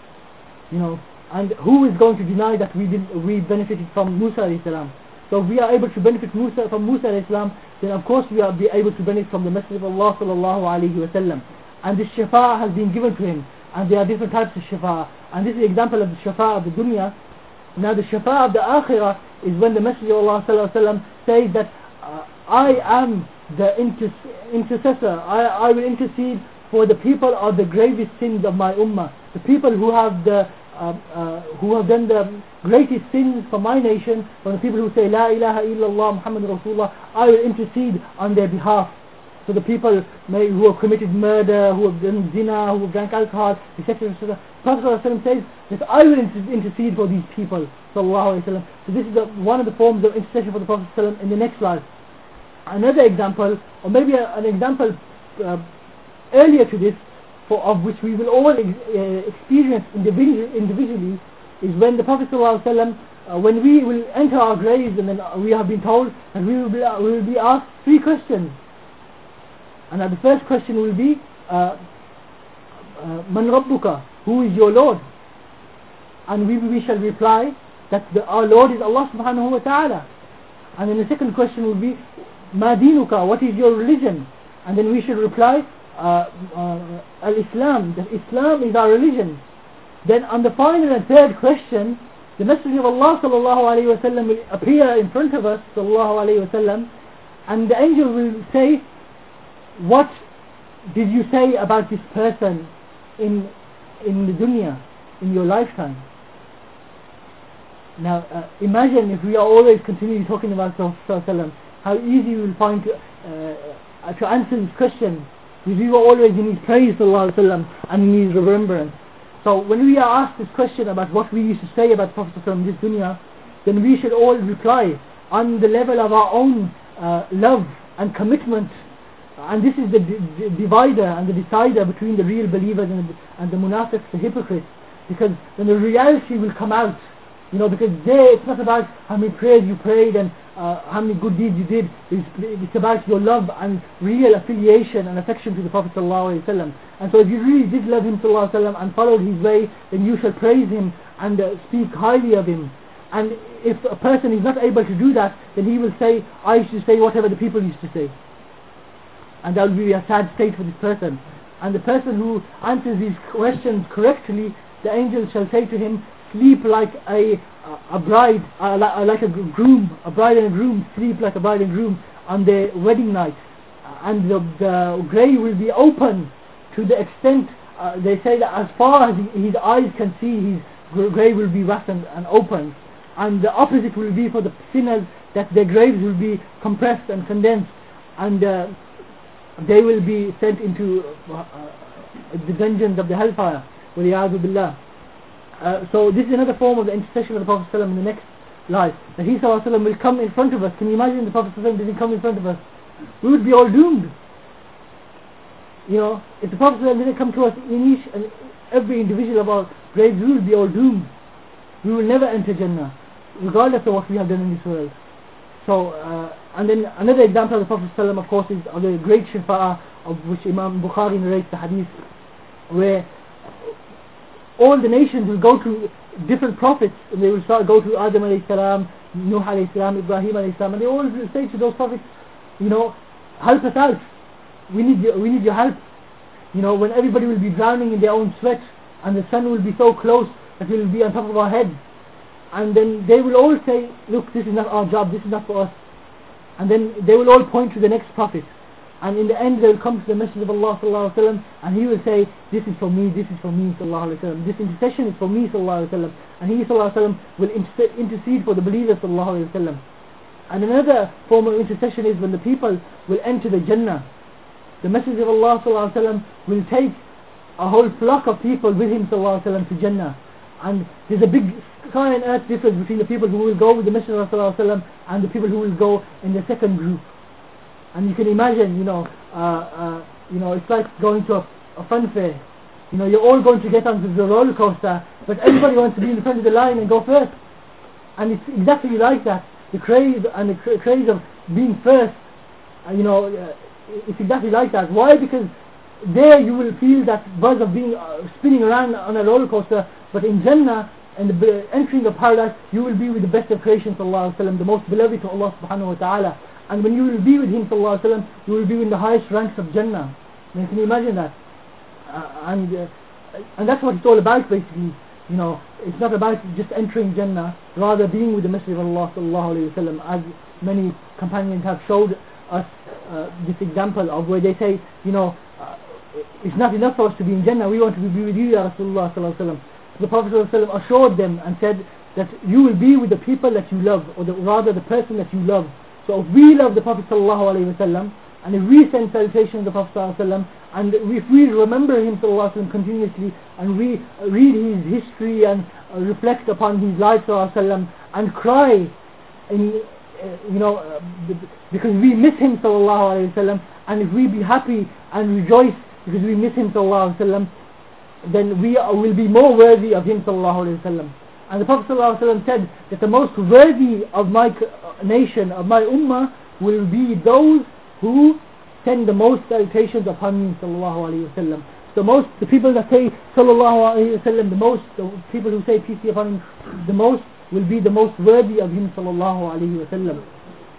And who is going to deny that we benefited from Musa alayhi salam? So if we are able to benefit from Musa alayhi salam, then of course we are be able to benefit from the Messenger of Allah sallallahu alayhi wa sallam. And the shafa'ah has been given to him, and there are different types of shafa'ah, and this is an example of the shafa'ah of the dunya. Now the shafa'ah of the akhirah is when the Messenger of Allah sallallahu alayhi wa sallam says that I am the intercessor, I will intercede for the people of the gravest sins of my ummah, the people who have done the greatest sins for my nation, for the people who say La ilaha illallah Muhammad Rasulullah, I will intercede on their behalf. So the people who have committed murder, who have done zina, who have drank alcohol, etc. etc. Prophet ﷺ says that I will intercede for these people. Sallallahu Alaihi Wasallam. So this is one of the forms of intercession for the Prophet ﷺ in the next life. Another example, or maybe an example earlier to this, of which we will all experience individually, is when the Prophet ﷺ, when we will enter our graves, and then we have been told that we will be asked 3 questions. And the first question will be, Man Rabbuka, who is your Lord? And we shall reply that our Lord is Allah subhanahu wa ta'ala. And then the second question will be, Ma dinuka, what is your religion? And then we should reply, Al-Islam, that Islam is our religion. Then on the final and third question, the Messenger of Allah sallallahu alayhi wa sallam will appear in front of us sallallahu alayhi wa sallam, and the angel will say, what did you say about this person in the dunya, in your lifetime? Now imagine if we are always continually talking about the Prophet sallallahu alayhi wa sallam, how easy we will find to answer this question, because we were always in his praise sallallahu alayhi wa sallam and in his remembrance. So when we are asked this question about what we used to say about the Prophet in this dunya, then we should all reply on the level of our own love and commitment. And this is the divider and the decider between the real believers and the munafiqs, the hypocrites. Because then the reality will come out. Because there it's not about how many prayers you prayed and how many good deeds you did. It's about your love and real affiliation and affection to the Prophet ﷺ. And so if you really did love him ﷺ and followed his way, then you shall praise him and speak highly of him. And if a person is not able to do that, then he will say, I used to say whatever the people used to say. And that will be a sad state for this person. And the person who answers these questions correctly, the angel shall say to him, sleep like a bride, like a groom, a bride and a groom sleep like a bride and groom on their wedding night. And the grave will be open to the extent, they say that as far as his eyes can see, his grave will be vast and open. And the opposite will be for the sinners, that their graves will be compressed and condensed, and they will be sent into the dungeons of the hellfire. وَلِيَعَذُ بِاللَّهِ. So this is another form of the intercession of the Prophet ﷺ in the next life. That he ﷺ will come in front of us. Can you imagine the Prophet ﷺ didn't come in front of us? We would be all doomed. If the Prophet ﷺ didn't come to us in each and every individual of our graves, we would be all doomed. We will never enter Jannah, regardless of what we have done in this world. So, and then another example of the Prophet ﷺ, of course, is of the great shafa'ah, of which Imam Bukhari narrates the hadith, where all the nations will go to different prophets, and they will go to Adam alayhi salam, Nuh alayhi salam, Ibrahim alayhi salam, and they all will say to those prophets, help us out. We need your help. When everybody will be drowning in their own sweat, and the sun will be so close that it will be on top of our heads, and then they will all say, look, this is not our job, this is not for us. And then they will all point to the next prophet. And in the end they will come to the Messenger of Allah sallallahu alaihi wasallam, and he will say, this is for me, this is for me sallallahu alaihi wasallam. This intercession is for me sallallahu alaihi wasallam. And he sallallahu alaihi wasallam will intercede for the believers sallallahu alaihi wasallam. And another form of intercession is when the people will enter the Jannah. The Messenger of Allah sallallahu alaihi wasallam will take a whole flock of people with him sallallahu alaihi wasallam to Jannah. And there's a big sky and earth difference between the people who will go with the Messenger of Allah sallallahu alaihi wasallam and the people who will go in the second group. And you can imagine, it's like going to a fun fair. You're all going to get onto the roller coaster, but everybody wants to be in the front of the line and go first. And it's exactly like that. The craze of being first, it's exactly like that. Why? Because there you will feel that buzz of being spinning around on a roller coaster, but in Jannah and the entering of paradise, you will be with the best of creation sallallahu alaihi wasallam, the most beloved to Allah subhanahu wa ta'ala. And when you will be with him sallallahu alaihi wasallam, you will be in the highest ranks of Jannah. Can you imagine that? And that's what it's all about basically. It's not about just entering Jannah, rather being with the Messenger of Allah sallallahu alaihi wasallam, as many companions have showed us this example of where they say, it's not enough for us to be in Jannah, we want to be with you, Ya Rasulullah sallallahu alaihi wasallam. The Prophet sallallahu alaihi wasallam assured them and said that you will be with the people that you love, or rather the person that you love. So if we love the Prophet sallallahu alaihi wasallam, and if we send salutations to the Prophet sallallahu alaihi wasallam, and if we remember him sallallahu alaihi wasallam continuously, and we read his history and reflect upon his life sallallahu alaihi wasallam, and cry because we miss him sallallahu alaihi wasallam, and if we be happy and rejoice because we miss him sallallahu alaihi wasallam, then we will be more worthy of him sallallahu alaihi wasallam. And the Prophet ﷺ said that the most worthy of my nation, of my ummah, will be those who send the most salutations upon me sallallahu alaihi wasallam. The people that say sallallahu alaihi wasallam the people who say peace be upon him the most, will be the most worthy of him sallallahu alaihi wasallam.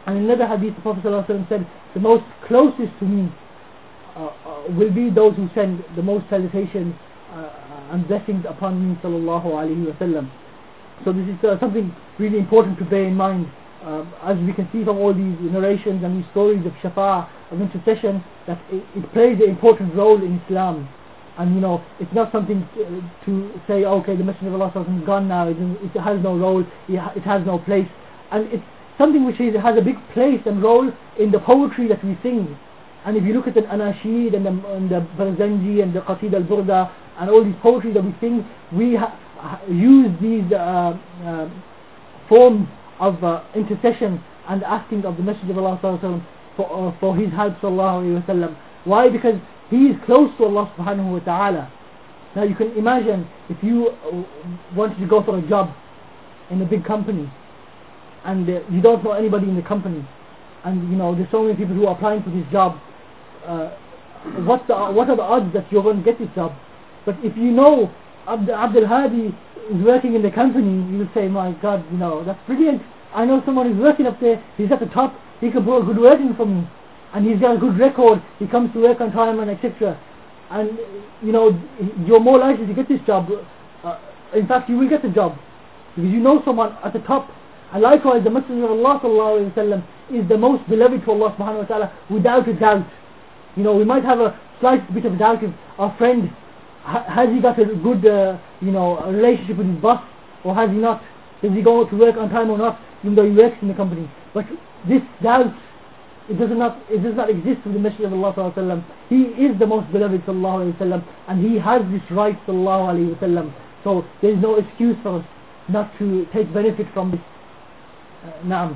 And in another hadith, the Prophet ﷺ said, the most closest to me will be those who send the most salutations and blessings upon me, sallallahu alaihi wasallam. So this is something really important to bear in mind. As we can see from all these narrations and these stories of shafa'ah, of intercession, that it plays an important role in Islam. And it's not something to say, okay, the Messenger of Allah is gone now, it has no role, it has no place. And it's something which has a big place and role in the poetry that we sing. And if you look at the Anashid and the Barzanji and the Qasid al-Burda and all these poetry that we sing, we use these forms of intercession and asking of the Messenger of Allah for his help, sallallahu alayhi wa sallam. Why? Because he is close to Allah subhanahu wa ta'ala. Now you can imagine if you wanted to go for a job in a big company and you don't know anybody in the company, and there's so many people who are applying for this job, what are the odds that you're going to get this job? But if you know Abdul Hadi is working in the company, you will say, my God, that's brilliant. I know someone who's working up there, he's at the top, he can put a good word in for me, and he's got a good record, he comes to work on time, and etc. And you're more likely to get this job. In fact, you will get the job because you know someone at the top. And likewise, the Messenger of Allah sallallahu alaihi wasallam is the most beloved to Allah subhanahu wa ta'ala without a doubt. We might have a slight bit of doubt if our friend has he got a good relationship with his boss, or has he not? Does he go to work on time or not, even though he works in the company? But this doubt, it does not exist with the Messenger of Allah sallallahu alaihi wasallam. He is the most beloved sallallahu alaihi wasallam, and he has this right sallallahu alaihi wasallam. So there is no excuse for us not to take benefit from this. Naam.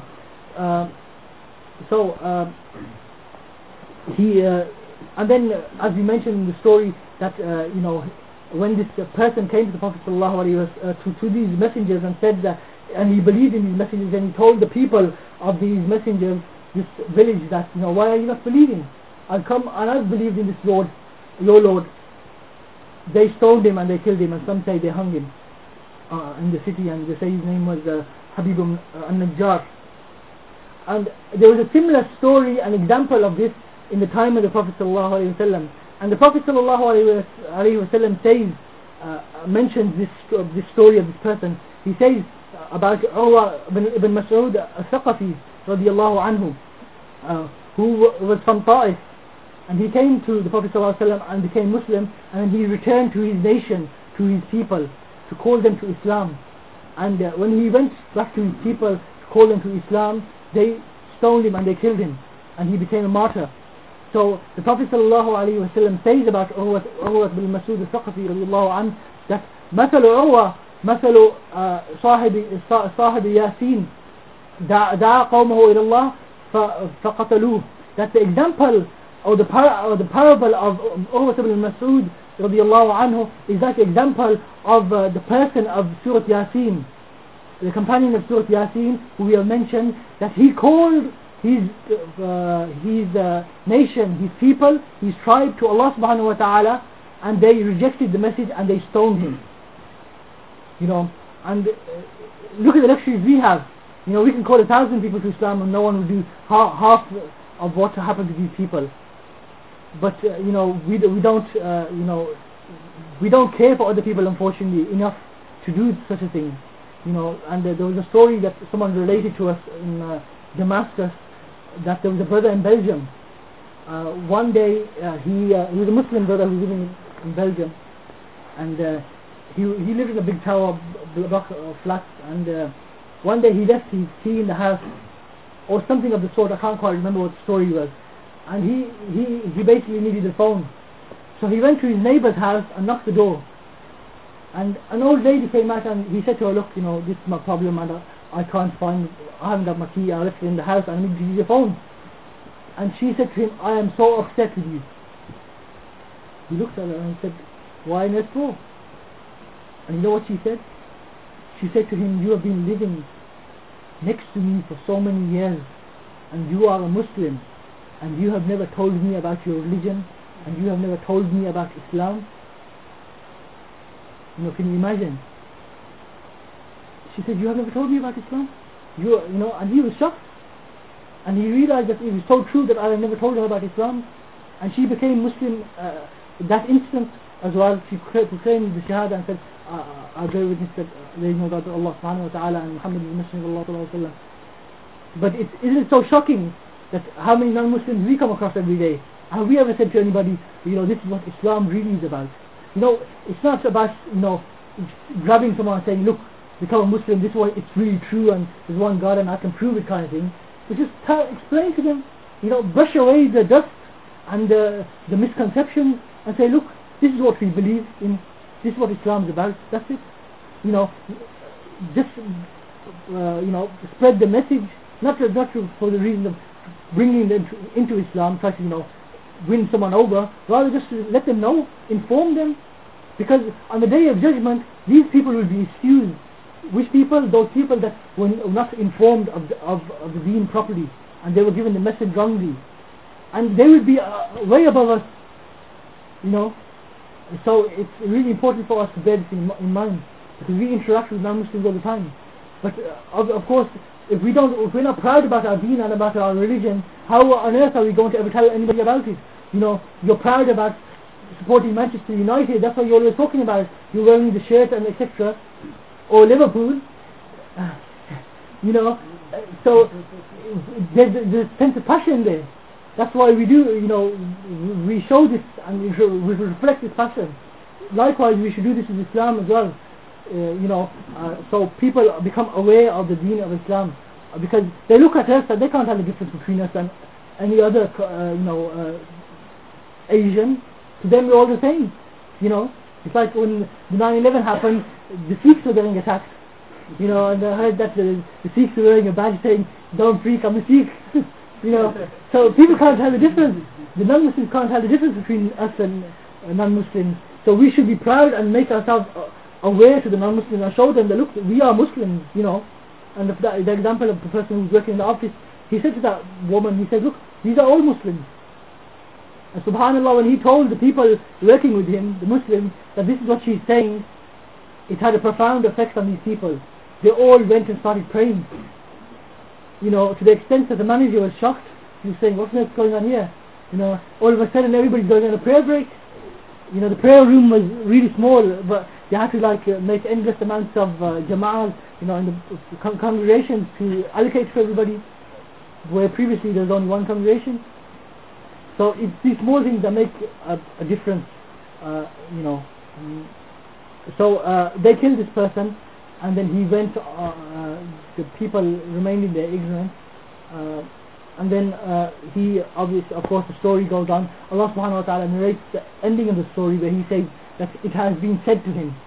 And then as we mentioned in the story that when this person came to the Prophet to these messengers and said that, and he believed in these messengers, and he told the people of these messengers, this village, that why are you not believing? I've come and I've believed in this Lord, your Lord. They stoned him and they killed him, and some say they hung him in the city, and they say his name was Habib al-Najjar. And there was a similar story, an example of this in the time of the Prophet ﷺ. And the Prophet ﷺ says, mentions this story of this person. He says about Urwa ibn Mas'ud al-Thaqafi radiyallahu anhu, who was from Ta'if, and he came to the Prophet ﷺ and became Muslim, and he returned to his nation, to his people, to call them to Islam. And when he went back to his people to call them to Islam, they stoned him and they killed him, and he became a martyr. So the Prophet ﷺ says about Urwa ibn Mas'ud al-Thaqafi radiyallahu anhu that مثل عروة مثل صاحب ياسين دعا قومه إلى الله فقتلوه. That the example or the parable of Urwa ibn Mas'ud radiyallahu anhu is like the example of the person of Surah Yasin, the companion of Surah Yasin, who we have mentioned, that he called his nation, his people, his tribe to Allah subhanahu wa ta'ala, and they rejected the message and they stoned him. And look at the luxuries we have. We can call 1,000 people to Islam and no one will do half of what happened to these people. But we don't care for other people, unfortunately, enough to do such a thing. And there was a story that someone related to us in Damascus, that there was a brother in Belgium. One day he was a Muslim brother who was living in Belgium, and he lived in a big tower block of flats, and one day he left his key in the house or something of the sort. I can't quite remember what the story was, and he basically needed a phone. So he went to his neighbor's house and knocked the door, and an old lady came out, and he said to her, look, this is my problem, and I haven't got my key, I left it in the house, I need to use your phone. And she said to him, I am so upset with you. He looked at her and said, why on earth for? And you know what she said? She said to him, you have been living next to me for so many years, and you are a Muslim, and you have never told me about your religion, and you have never told me about Islam. Can you imagine? She said, you have never told me about Islam? And he was shocked. and he realized that it was so true that Allah never told her about Islam, and she became Muslim that instant as well. She proclaimed the Shahada and said, I bear witness that there is no God but Allah subhanahu wa ta'ala and Muhammad is the Messenger of Allah sallallahu alayhi wa sallam. But isn't it so shocking that how many non-Muslims we come across every day? Have we ever said to anybody, this is what Islam really is about? It's not about, grabbing someone and saying, look, become a Muslim, this is why it's really true and there's one God and I can prove it kind of thing. But just explain to them, brush away the dust and the misconceptions and say, look, this is what we believe in, this is what Islam is about, that's it. Just spread the message, not for the reason of bringing them into Islam, try to win someone over, rather just to let them know, inform them, because on the day of judgment these people will be excused. Which people? Those people that were not informed of the deen properly and they were given the message wrongly, and they will be way above us. So it's really important for us to bear this in mind, because we interact with non-Muslims all the time. But of course, if we're not proud about our deen and about our religion, how on earth are we going to ever tell anybody about it? You're proud about supporting Manchester United, that's what you're always talking about. You're wearing the shirt and etc. Or Liverpool, so there's a sense of passion there. That's why we do, we show this and we reflect this passion. Likewise, we should do this with Islam as well. So people become aware of the deen of Islam, because they look at us and they can't tell the difference between us and any other Asian. To them we're all the same. It's like when the 9/11 happened, the Sikhs were getting attacked, and I heard that the Sikhs were wearing a badge saying, don't freak, I'm a Sikh. So people can't tell the difference. The non-Muslims can't tell the difference between us and non-Muslims. So we should be proud and make ourselves aware to the non-Muslims and show them that look, we are Muslims, And the example of the person who's working in the office, he said to that woman, he said, look, these are all Muslims. And subhanAllah, when he told the people working with him, the Muslims, that this is what she's saying, it had a profound effect on these people. They all went and started praying. To the extent that the manager was shocked. He was saying, what's going on here? All of a sudden everybody's going on a prayer break. The prayer room was really small, but they had to make endless amounts of jama'ahs, in the congregations to allocate for everybody, where previously there was only one congregation. So it's these small things that make a difference, So they killed this person, and then he went, the people remained in their ignorance, and then he obviously, of course, the story goes on. Allah subhanahu wa ta'ala narrates the ending of the story where he says that it has been said to him,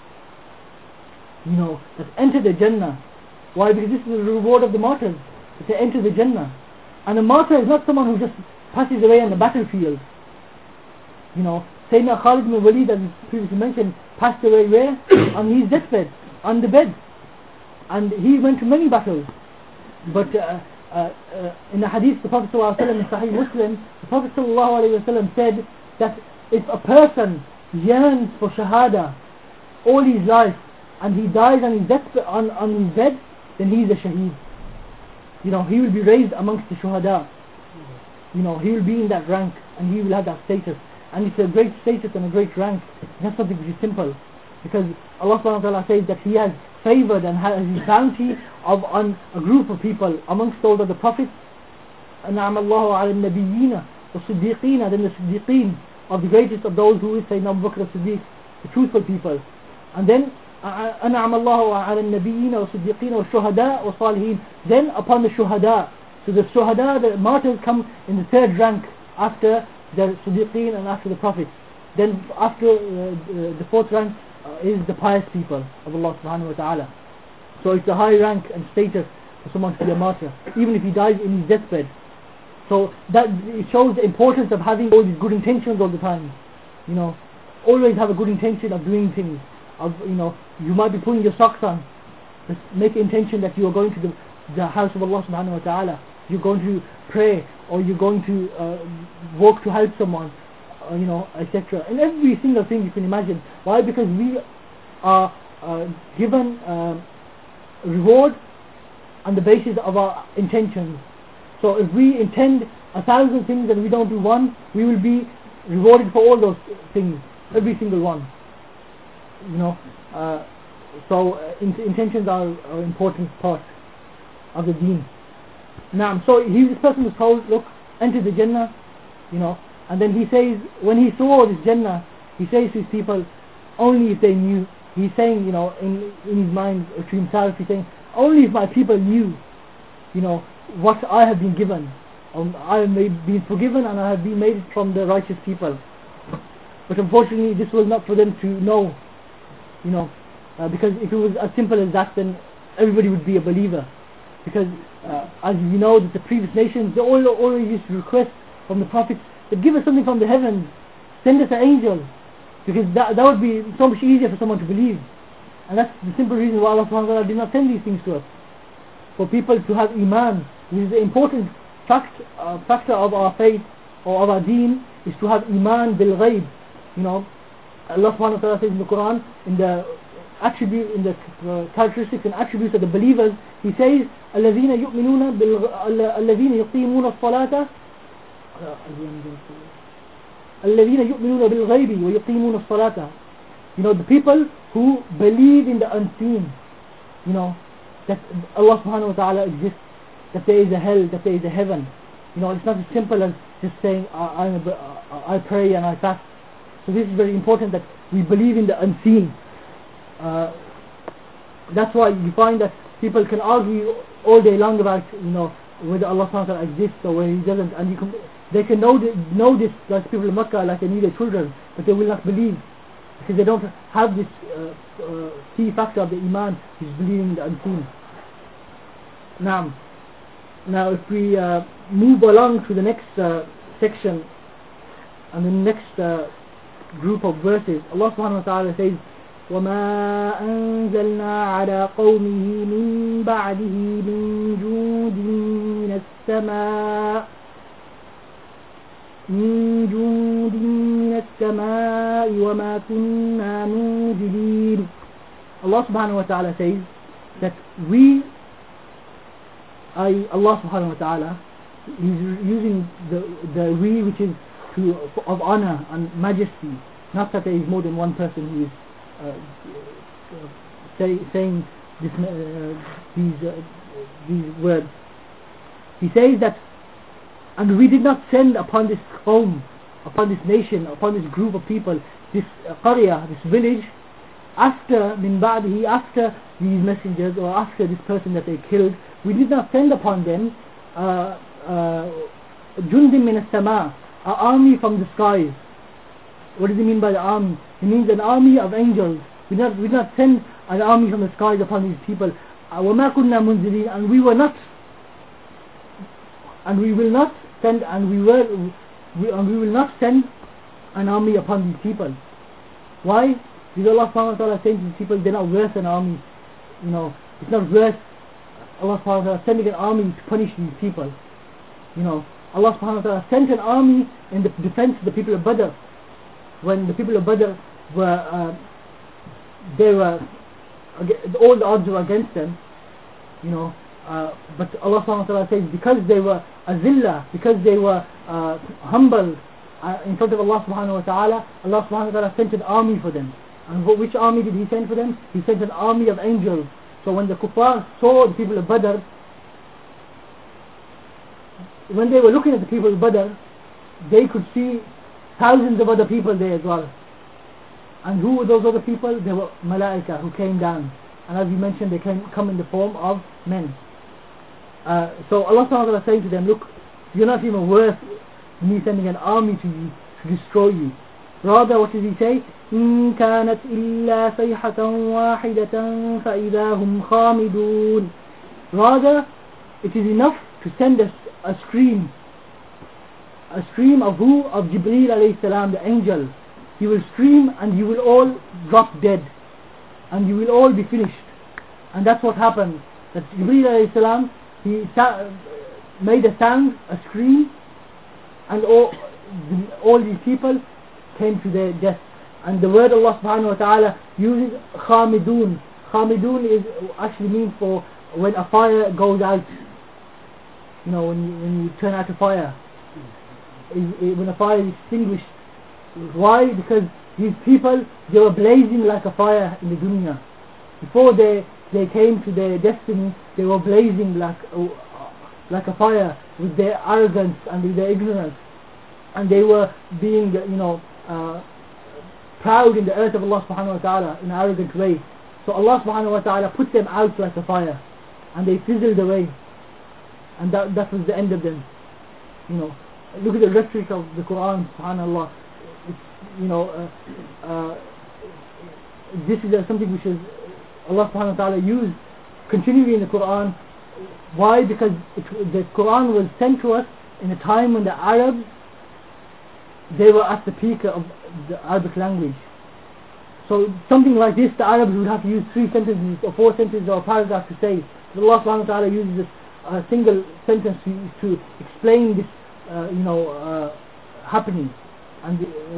that enter the Jannah. Why? Because this is the reward of the martyrs, that they enter the Jannah. And a martyr is not someone who just passes away on the battlefield. Sayyidina Khalid ibn Walid, as previously mentioned, passed away where? On his deathbed, on the bed. And he went to many battles. But in the hadith, the Prophet ﷺ in Sahih Muslim, the Prophet ﷺ said that if a person yearns for Shahada all his life and he dies on his deathbed, on his bed, then he is a shaheed. He will be raised amongst the Shuhada. He will be in that rank and he will have that status. And it's a great status and a great rank. It's not something which is simple. Because Allah subhanahu wa ta'ala says that He has favoured and has His bounty on a group of people amongst all of the prophets. أَنْعَمَ اللَّهُ عَلَى النَّبِيِّينَ وَالصِّدِّيقِينَ, then the Siddiqeen, of the greatest of those who is Sayyidina Abu Bakr as-Siddiq, the truthful people. And then أَنْعَمَ اللَّهُ عَلَى النَّبِيِّينَ وَالصِّدِّيقِينَ وَالشُّهَدَاء وَالصَّالِحِينَ, then upon the Shuhada. So the Shuhada, the martyrs, come in the third rank after the Siddiqeen and after the prophets. Then after the fourth rank is the pious people of Allah subhanahu wa ta'ala. So it's a high rank and status for someone to be a martyr, even if he dies in his deathbed. So that it shows the importance of having all these good intentions all the time. Always have a good intention of doing things. You might be putting your socks on. Just make the intention that you are going to the house of Allah subhanahu wa ta'ala. You're going to pray, or you're going to work to help someone, etc. And every single thing you can imagine. Why? Because we are given reward on the basis of our intentions. So if we intend 1,000 things and we don't do one, we will be rewarded for all those things, every single one. You know, intentions are an important part of the deen. Now, so this person was told, look, enter the Jannah, you know, and then he says, when he saw this Jannah, he says to his people, only if they knew. He's saying, you know, in his mind to himself, he's saying, only if my people knew, you know, what I have been given. I have been forgiven and I have been made from the righteous people. But unfortunately, this was not for them to know, you know, because if it was as simple as that, then everybody would be a believer. Because as you know, that the previous nations, they all always used to request from the prophets that give us something from the heavens, send us an angel, because that would be so much easier for someone to believe. And that's the simple reason why Allah subhanahu wa ta'ala did not send these things to us, for people to have iman. This is the important factor of our faith or of our deen, is to have iman bil ghaib. You know, Allah subhanahu wa ta'ala says in the Quran, in the attribute, in the characteristics and attributes of the believers, He says, الَّذِينَ يُقِيمُونَ الصَّلَاةَ الَّذِينَ يُؤْمِنُونَ بِالْغَيْبِ وَيُقِيمُونَ الصَّلَاةَ. You know, the people who believe in the unseen, you know, that Allah subhanahu wa ta'ala exists, that there is a hell, that there is a heaven. You know, it's not as simple as just saying, I pray and I fast. So this is very important, that we believe in the unseen. That's why you find that people can argue all day long about, you know, whether Allah subhanahu wa ta'ala exists or whether He doesn't, and they can know this, like people in Makkah, like they need their children, but they will not believe, because they don't have this key factor of the iman, which is believing in the unseen. Now if we move along to the next section and the next group of verses, Allah subhanahu wa ta'ala says, وَمَا أَنزَلْنَا عَلَىٰ قَوْمِهِ مِن بَعْدِهِ مِن جُودٍ مِنَ السَّمَاءِ وَمَا كُنَّا مُنزِلِينَ. Allah subhanahu wa ta'ala says that Allah subhanahu wa ta'ala is using the we, which is of honor and majesty. Not that there is more than one person who is saying these words. He says that, and we did not send upon this qawm, upon this nation, upon this group of people, this qaryah, this village, after min ba'dihi, after these messengers, or after this person that they killed, we did not send upon them jundin min as-sama', an army from the skies. What does he mean by the army? He means an army of angels. We did not send an army from the skies upon these people. وَمَا كُنَّا مُنزِلِينَ, and we were not, and we will not send, and we will not send an army upon these people. Why? Because Allah subhanahu wa ta'ala saying to these people, they're not worth an army. You know, it's not worth Allah subhanahu wa ta'ala sending an army to punish these people. You know, Allah subhanahu wa ta'ala sent an army in the defense of the people of Badr. When the people of Badr were, all the odds were against them, you know, but Allah subhanahu wa ta'ala says, because they were azillah, because they were humble in front of Allah subhanahu wa ta'ala, Allah subhanahu wa ta'ala sent an army for them. And which army did He send for them? He sent an army of angels. So when the kuffar saw the people of Badr, when they were looking at the people of Badr, they could see thousands of other people there as well. And who were those other people? They were malaika who came down. And as we mentioned, they come in the form of men. So Allah subhanahu wa ta'ala saying to them, look, you're not even worth me sending an army to you to destroy you. Rather, what does He say? إِن كَانَتْ إِلَّا صَيْحَةً وَاحِدَةً فَإِذَا هُمْ خَامِدُونَ. Rather, it is enough to send us a scream. A scream of who? Of Jibreel alayhi salam, the angel. He will scream and you will all drop dead. And you will all be finished. And that's what happened. That Jibreel alayhi salam, he made a sound, a scream, and all these people came to their death. And the word Allah subhanahu wa ta'ala uses khamidun. Khamidun is actually means for when a fire goes out. when you turn out a fire, when a fire is extinguished. Why? Because these people, they were blazing like a fire in the dunya. Before they came to their destiny, they were blazing like a fire with their arrogance and with their ignorance, and they were being proud in the earth of Allah subhanahu wa ta'ala in an arrogant way. So Allah subhanahu wa ta'ala put them out like a fire, and they fizzled away, and that was the end of them. Look at the rhetoric of the Quran, subhanallah. This is something which is Allah subhanahu wa ta'ala used continually in the Quran. Why? Because the Quran was sent to us in a time when the Arabs, they were at the peak of the Arabic language. So something like this, the Arabs would have to use 3 sentences or 4 sentences or a paragraph to say. But Allah subhanahu wa ta'ala uses a single sentence to explain this happening. And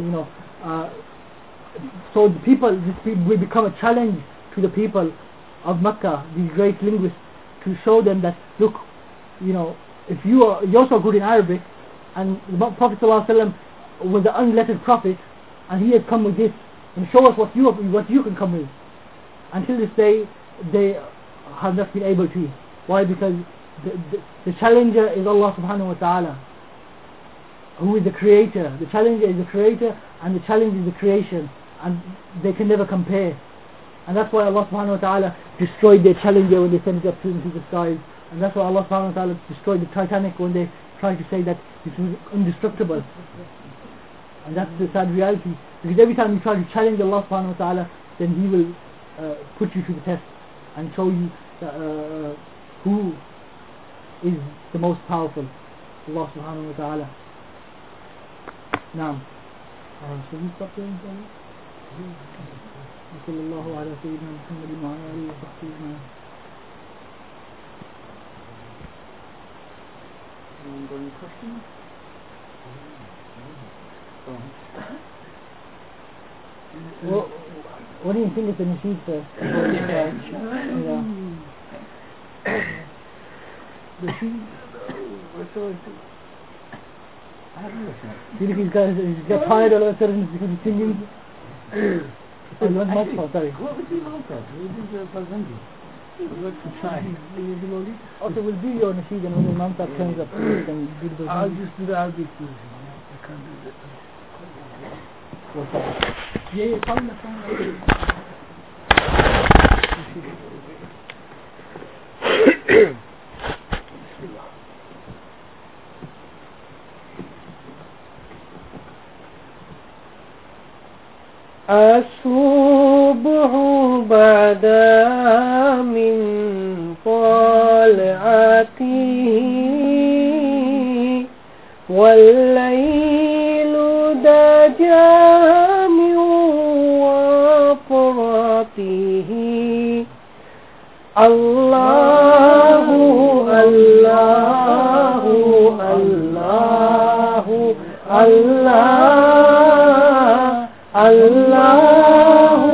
so the people, will become a challenge to the people of Mecca, these great linguists, to show them that, look, if you're so good in Arabic, and the Prophet ﷺ was the unlettered prophet, and he has come with this, and show us what you can come with. Until this day, they have not been able to. Why? Because the challenger is Allah subhanahu wa ta'ala, who is the creator. The challenger is the creator, and the challenge is the creation, and they can never compare. And that's why Allah subhanahu wa ta'ala destroyed their challenger when they sent it up into the skies. And that's why Allah subhanahu wa ta'ala destroyed the Titanic when they tried to say that it was indestructible. And that's the sad reality. Because every time you try to challenge Allah subhanahu wa ta'ala, then He will put you to the test and show you who is the most powerful. Allah subhanahu wa ta'ala. Now, should we stop there? وصلى الله على سيدنا محمد وعلى آله وصحبه أجمعين. Anyone got any questions? What do you think of the nasheed first? Do you think he's got tired all of a sudden because he's singing? Sorry. What was the mantra? We'll try. Also, we'll do your nasheed, and when the mantra turns up, then do the I'll just do the Arabic version. I can't do that. What's that? Yeah, fine. الصبح بدا من طلعته والليل دجى من وفرته الله الله الله الله الله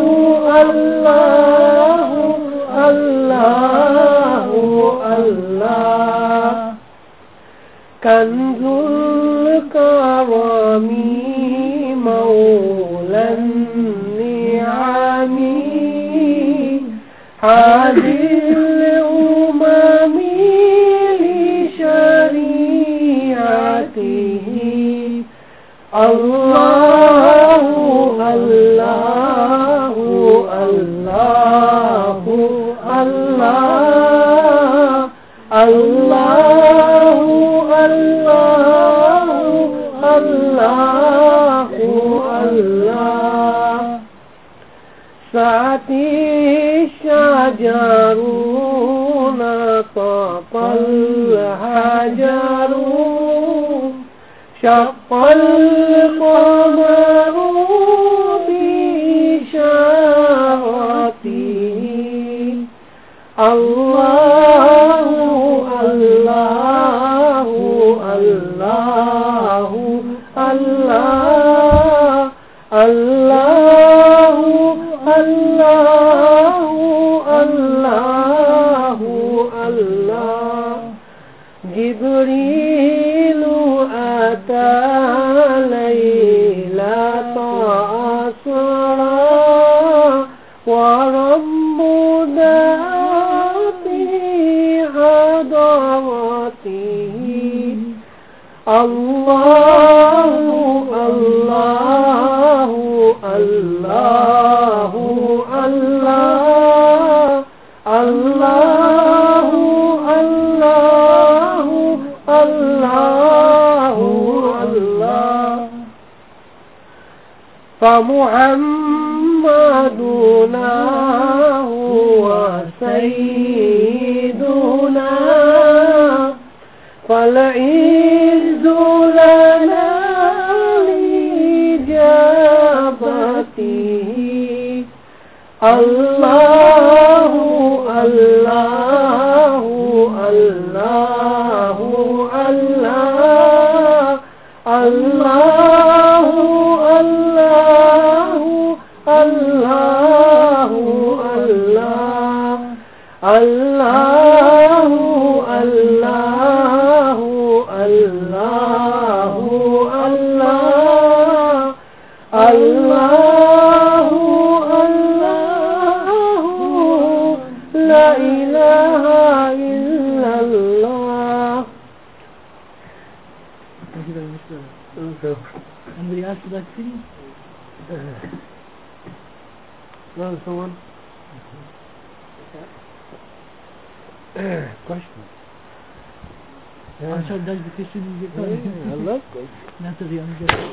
الله الله الله كنز الكرم مولى النعم هذه الأمم لشريعته الله الله الله الله الله الله الله سعتي الشجر نطق الحجر شق القمر بإشارته الله الله الله الله الله الله الله الله جبريل أتى ليلة أسرى وربنا في حضرته الله الله الله الله الله الله الله فمحمدنا هو سيدنا فالعز لنا لإجابته الله الله الله الله الله الله الله الله الله الله الله الله الله الله لا إله إلا الله. Thank you very much, sir. Anybody else to that please? Someone? Question? I'm sorry, that's the question you get. I love questions. Not the young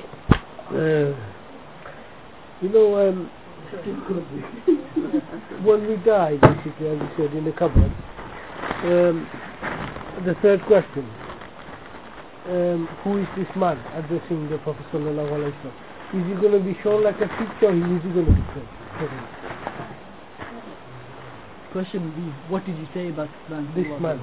You know, when we die, basically, as you said, in the cupboard, the third question, who is this man addressing the Prophet sallallahu alaihi wasallam? Is he going to be shown like a picture, or is he going to be shown? Question would be, what did you say about This man.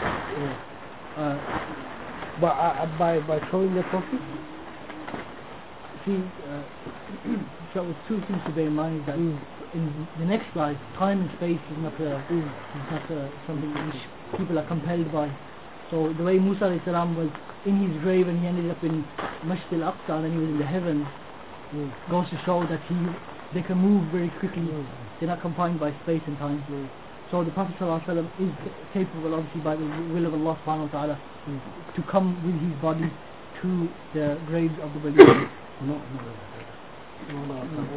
By showing the Prophet? See, so two things to bear in mind is that in the next life, time and space is not something which people are compelled by. So the way Musa alayhi salam was in his grave and he ended up in Masjid al-Aqsa and then he was in the heavens, goes to show that they can move very quickly. They're not confined by space and time. So the Prophet ﷺ is capable, obviously by the will of Allah subhanahu wa ta'ala, to come with his body to the graves of the believers. No.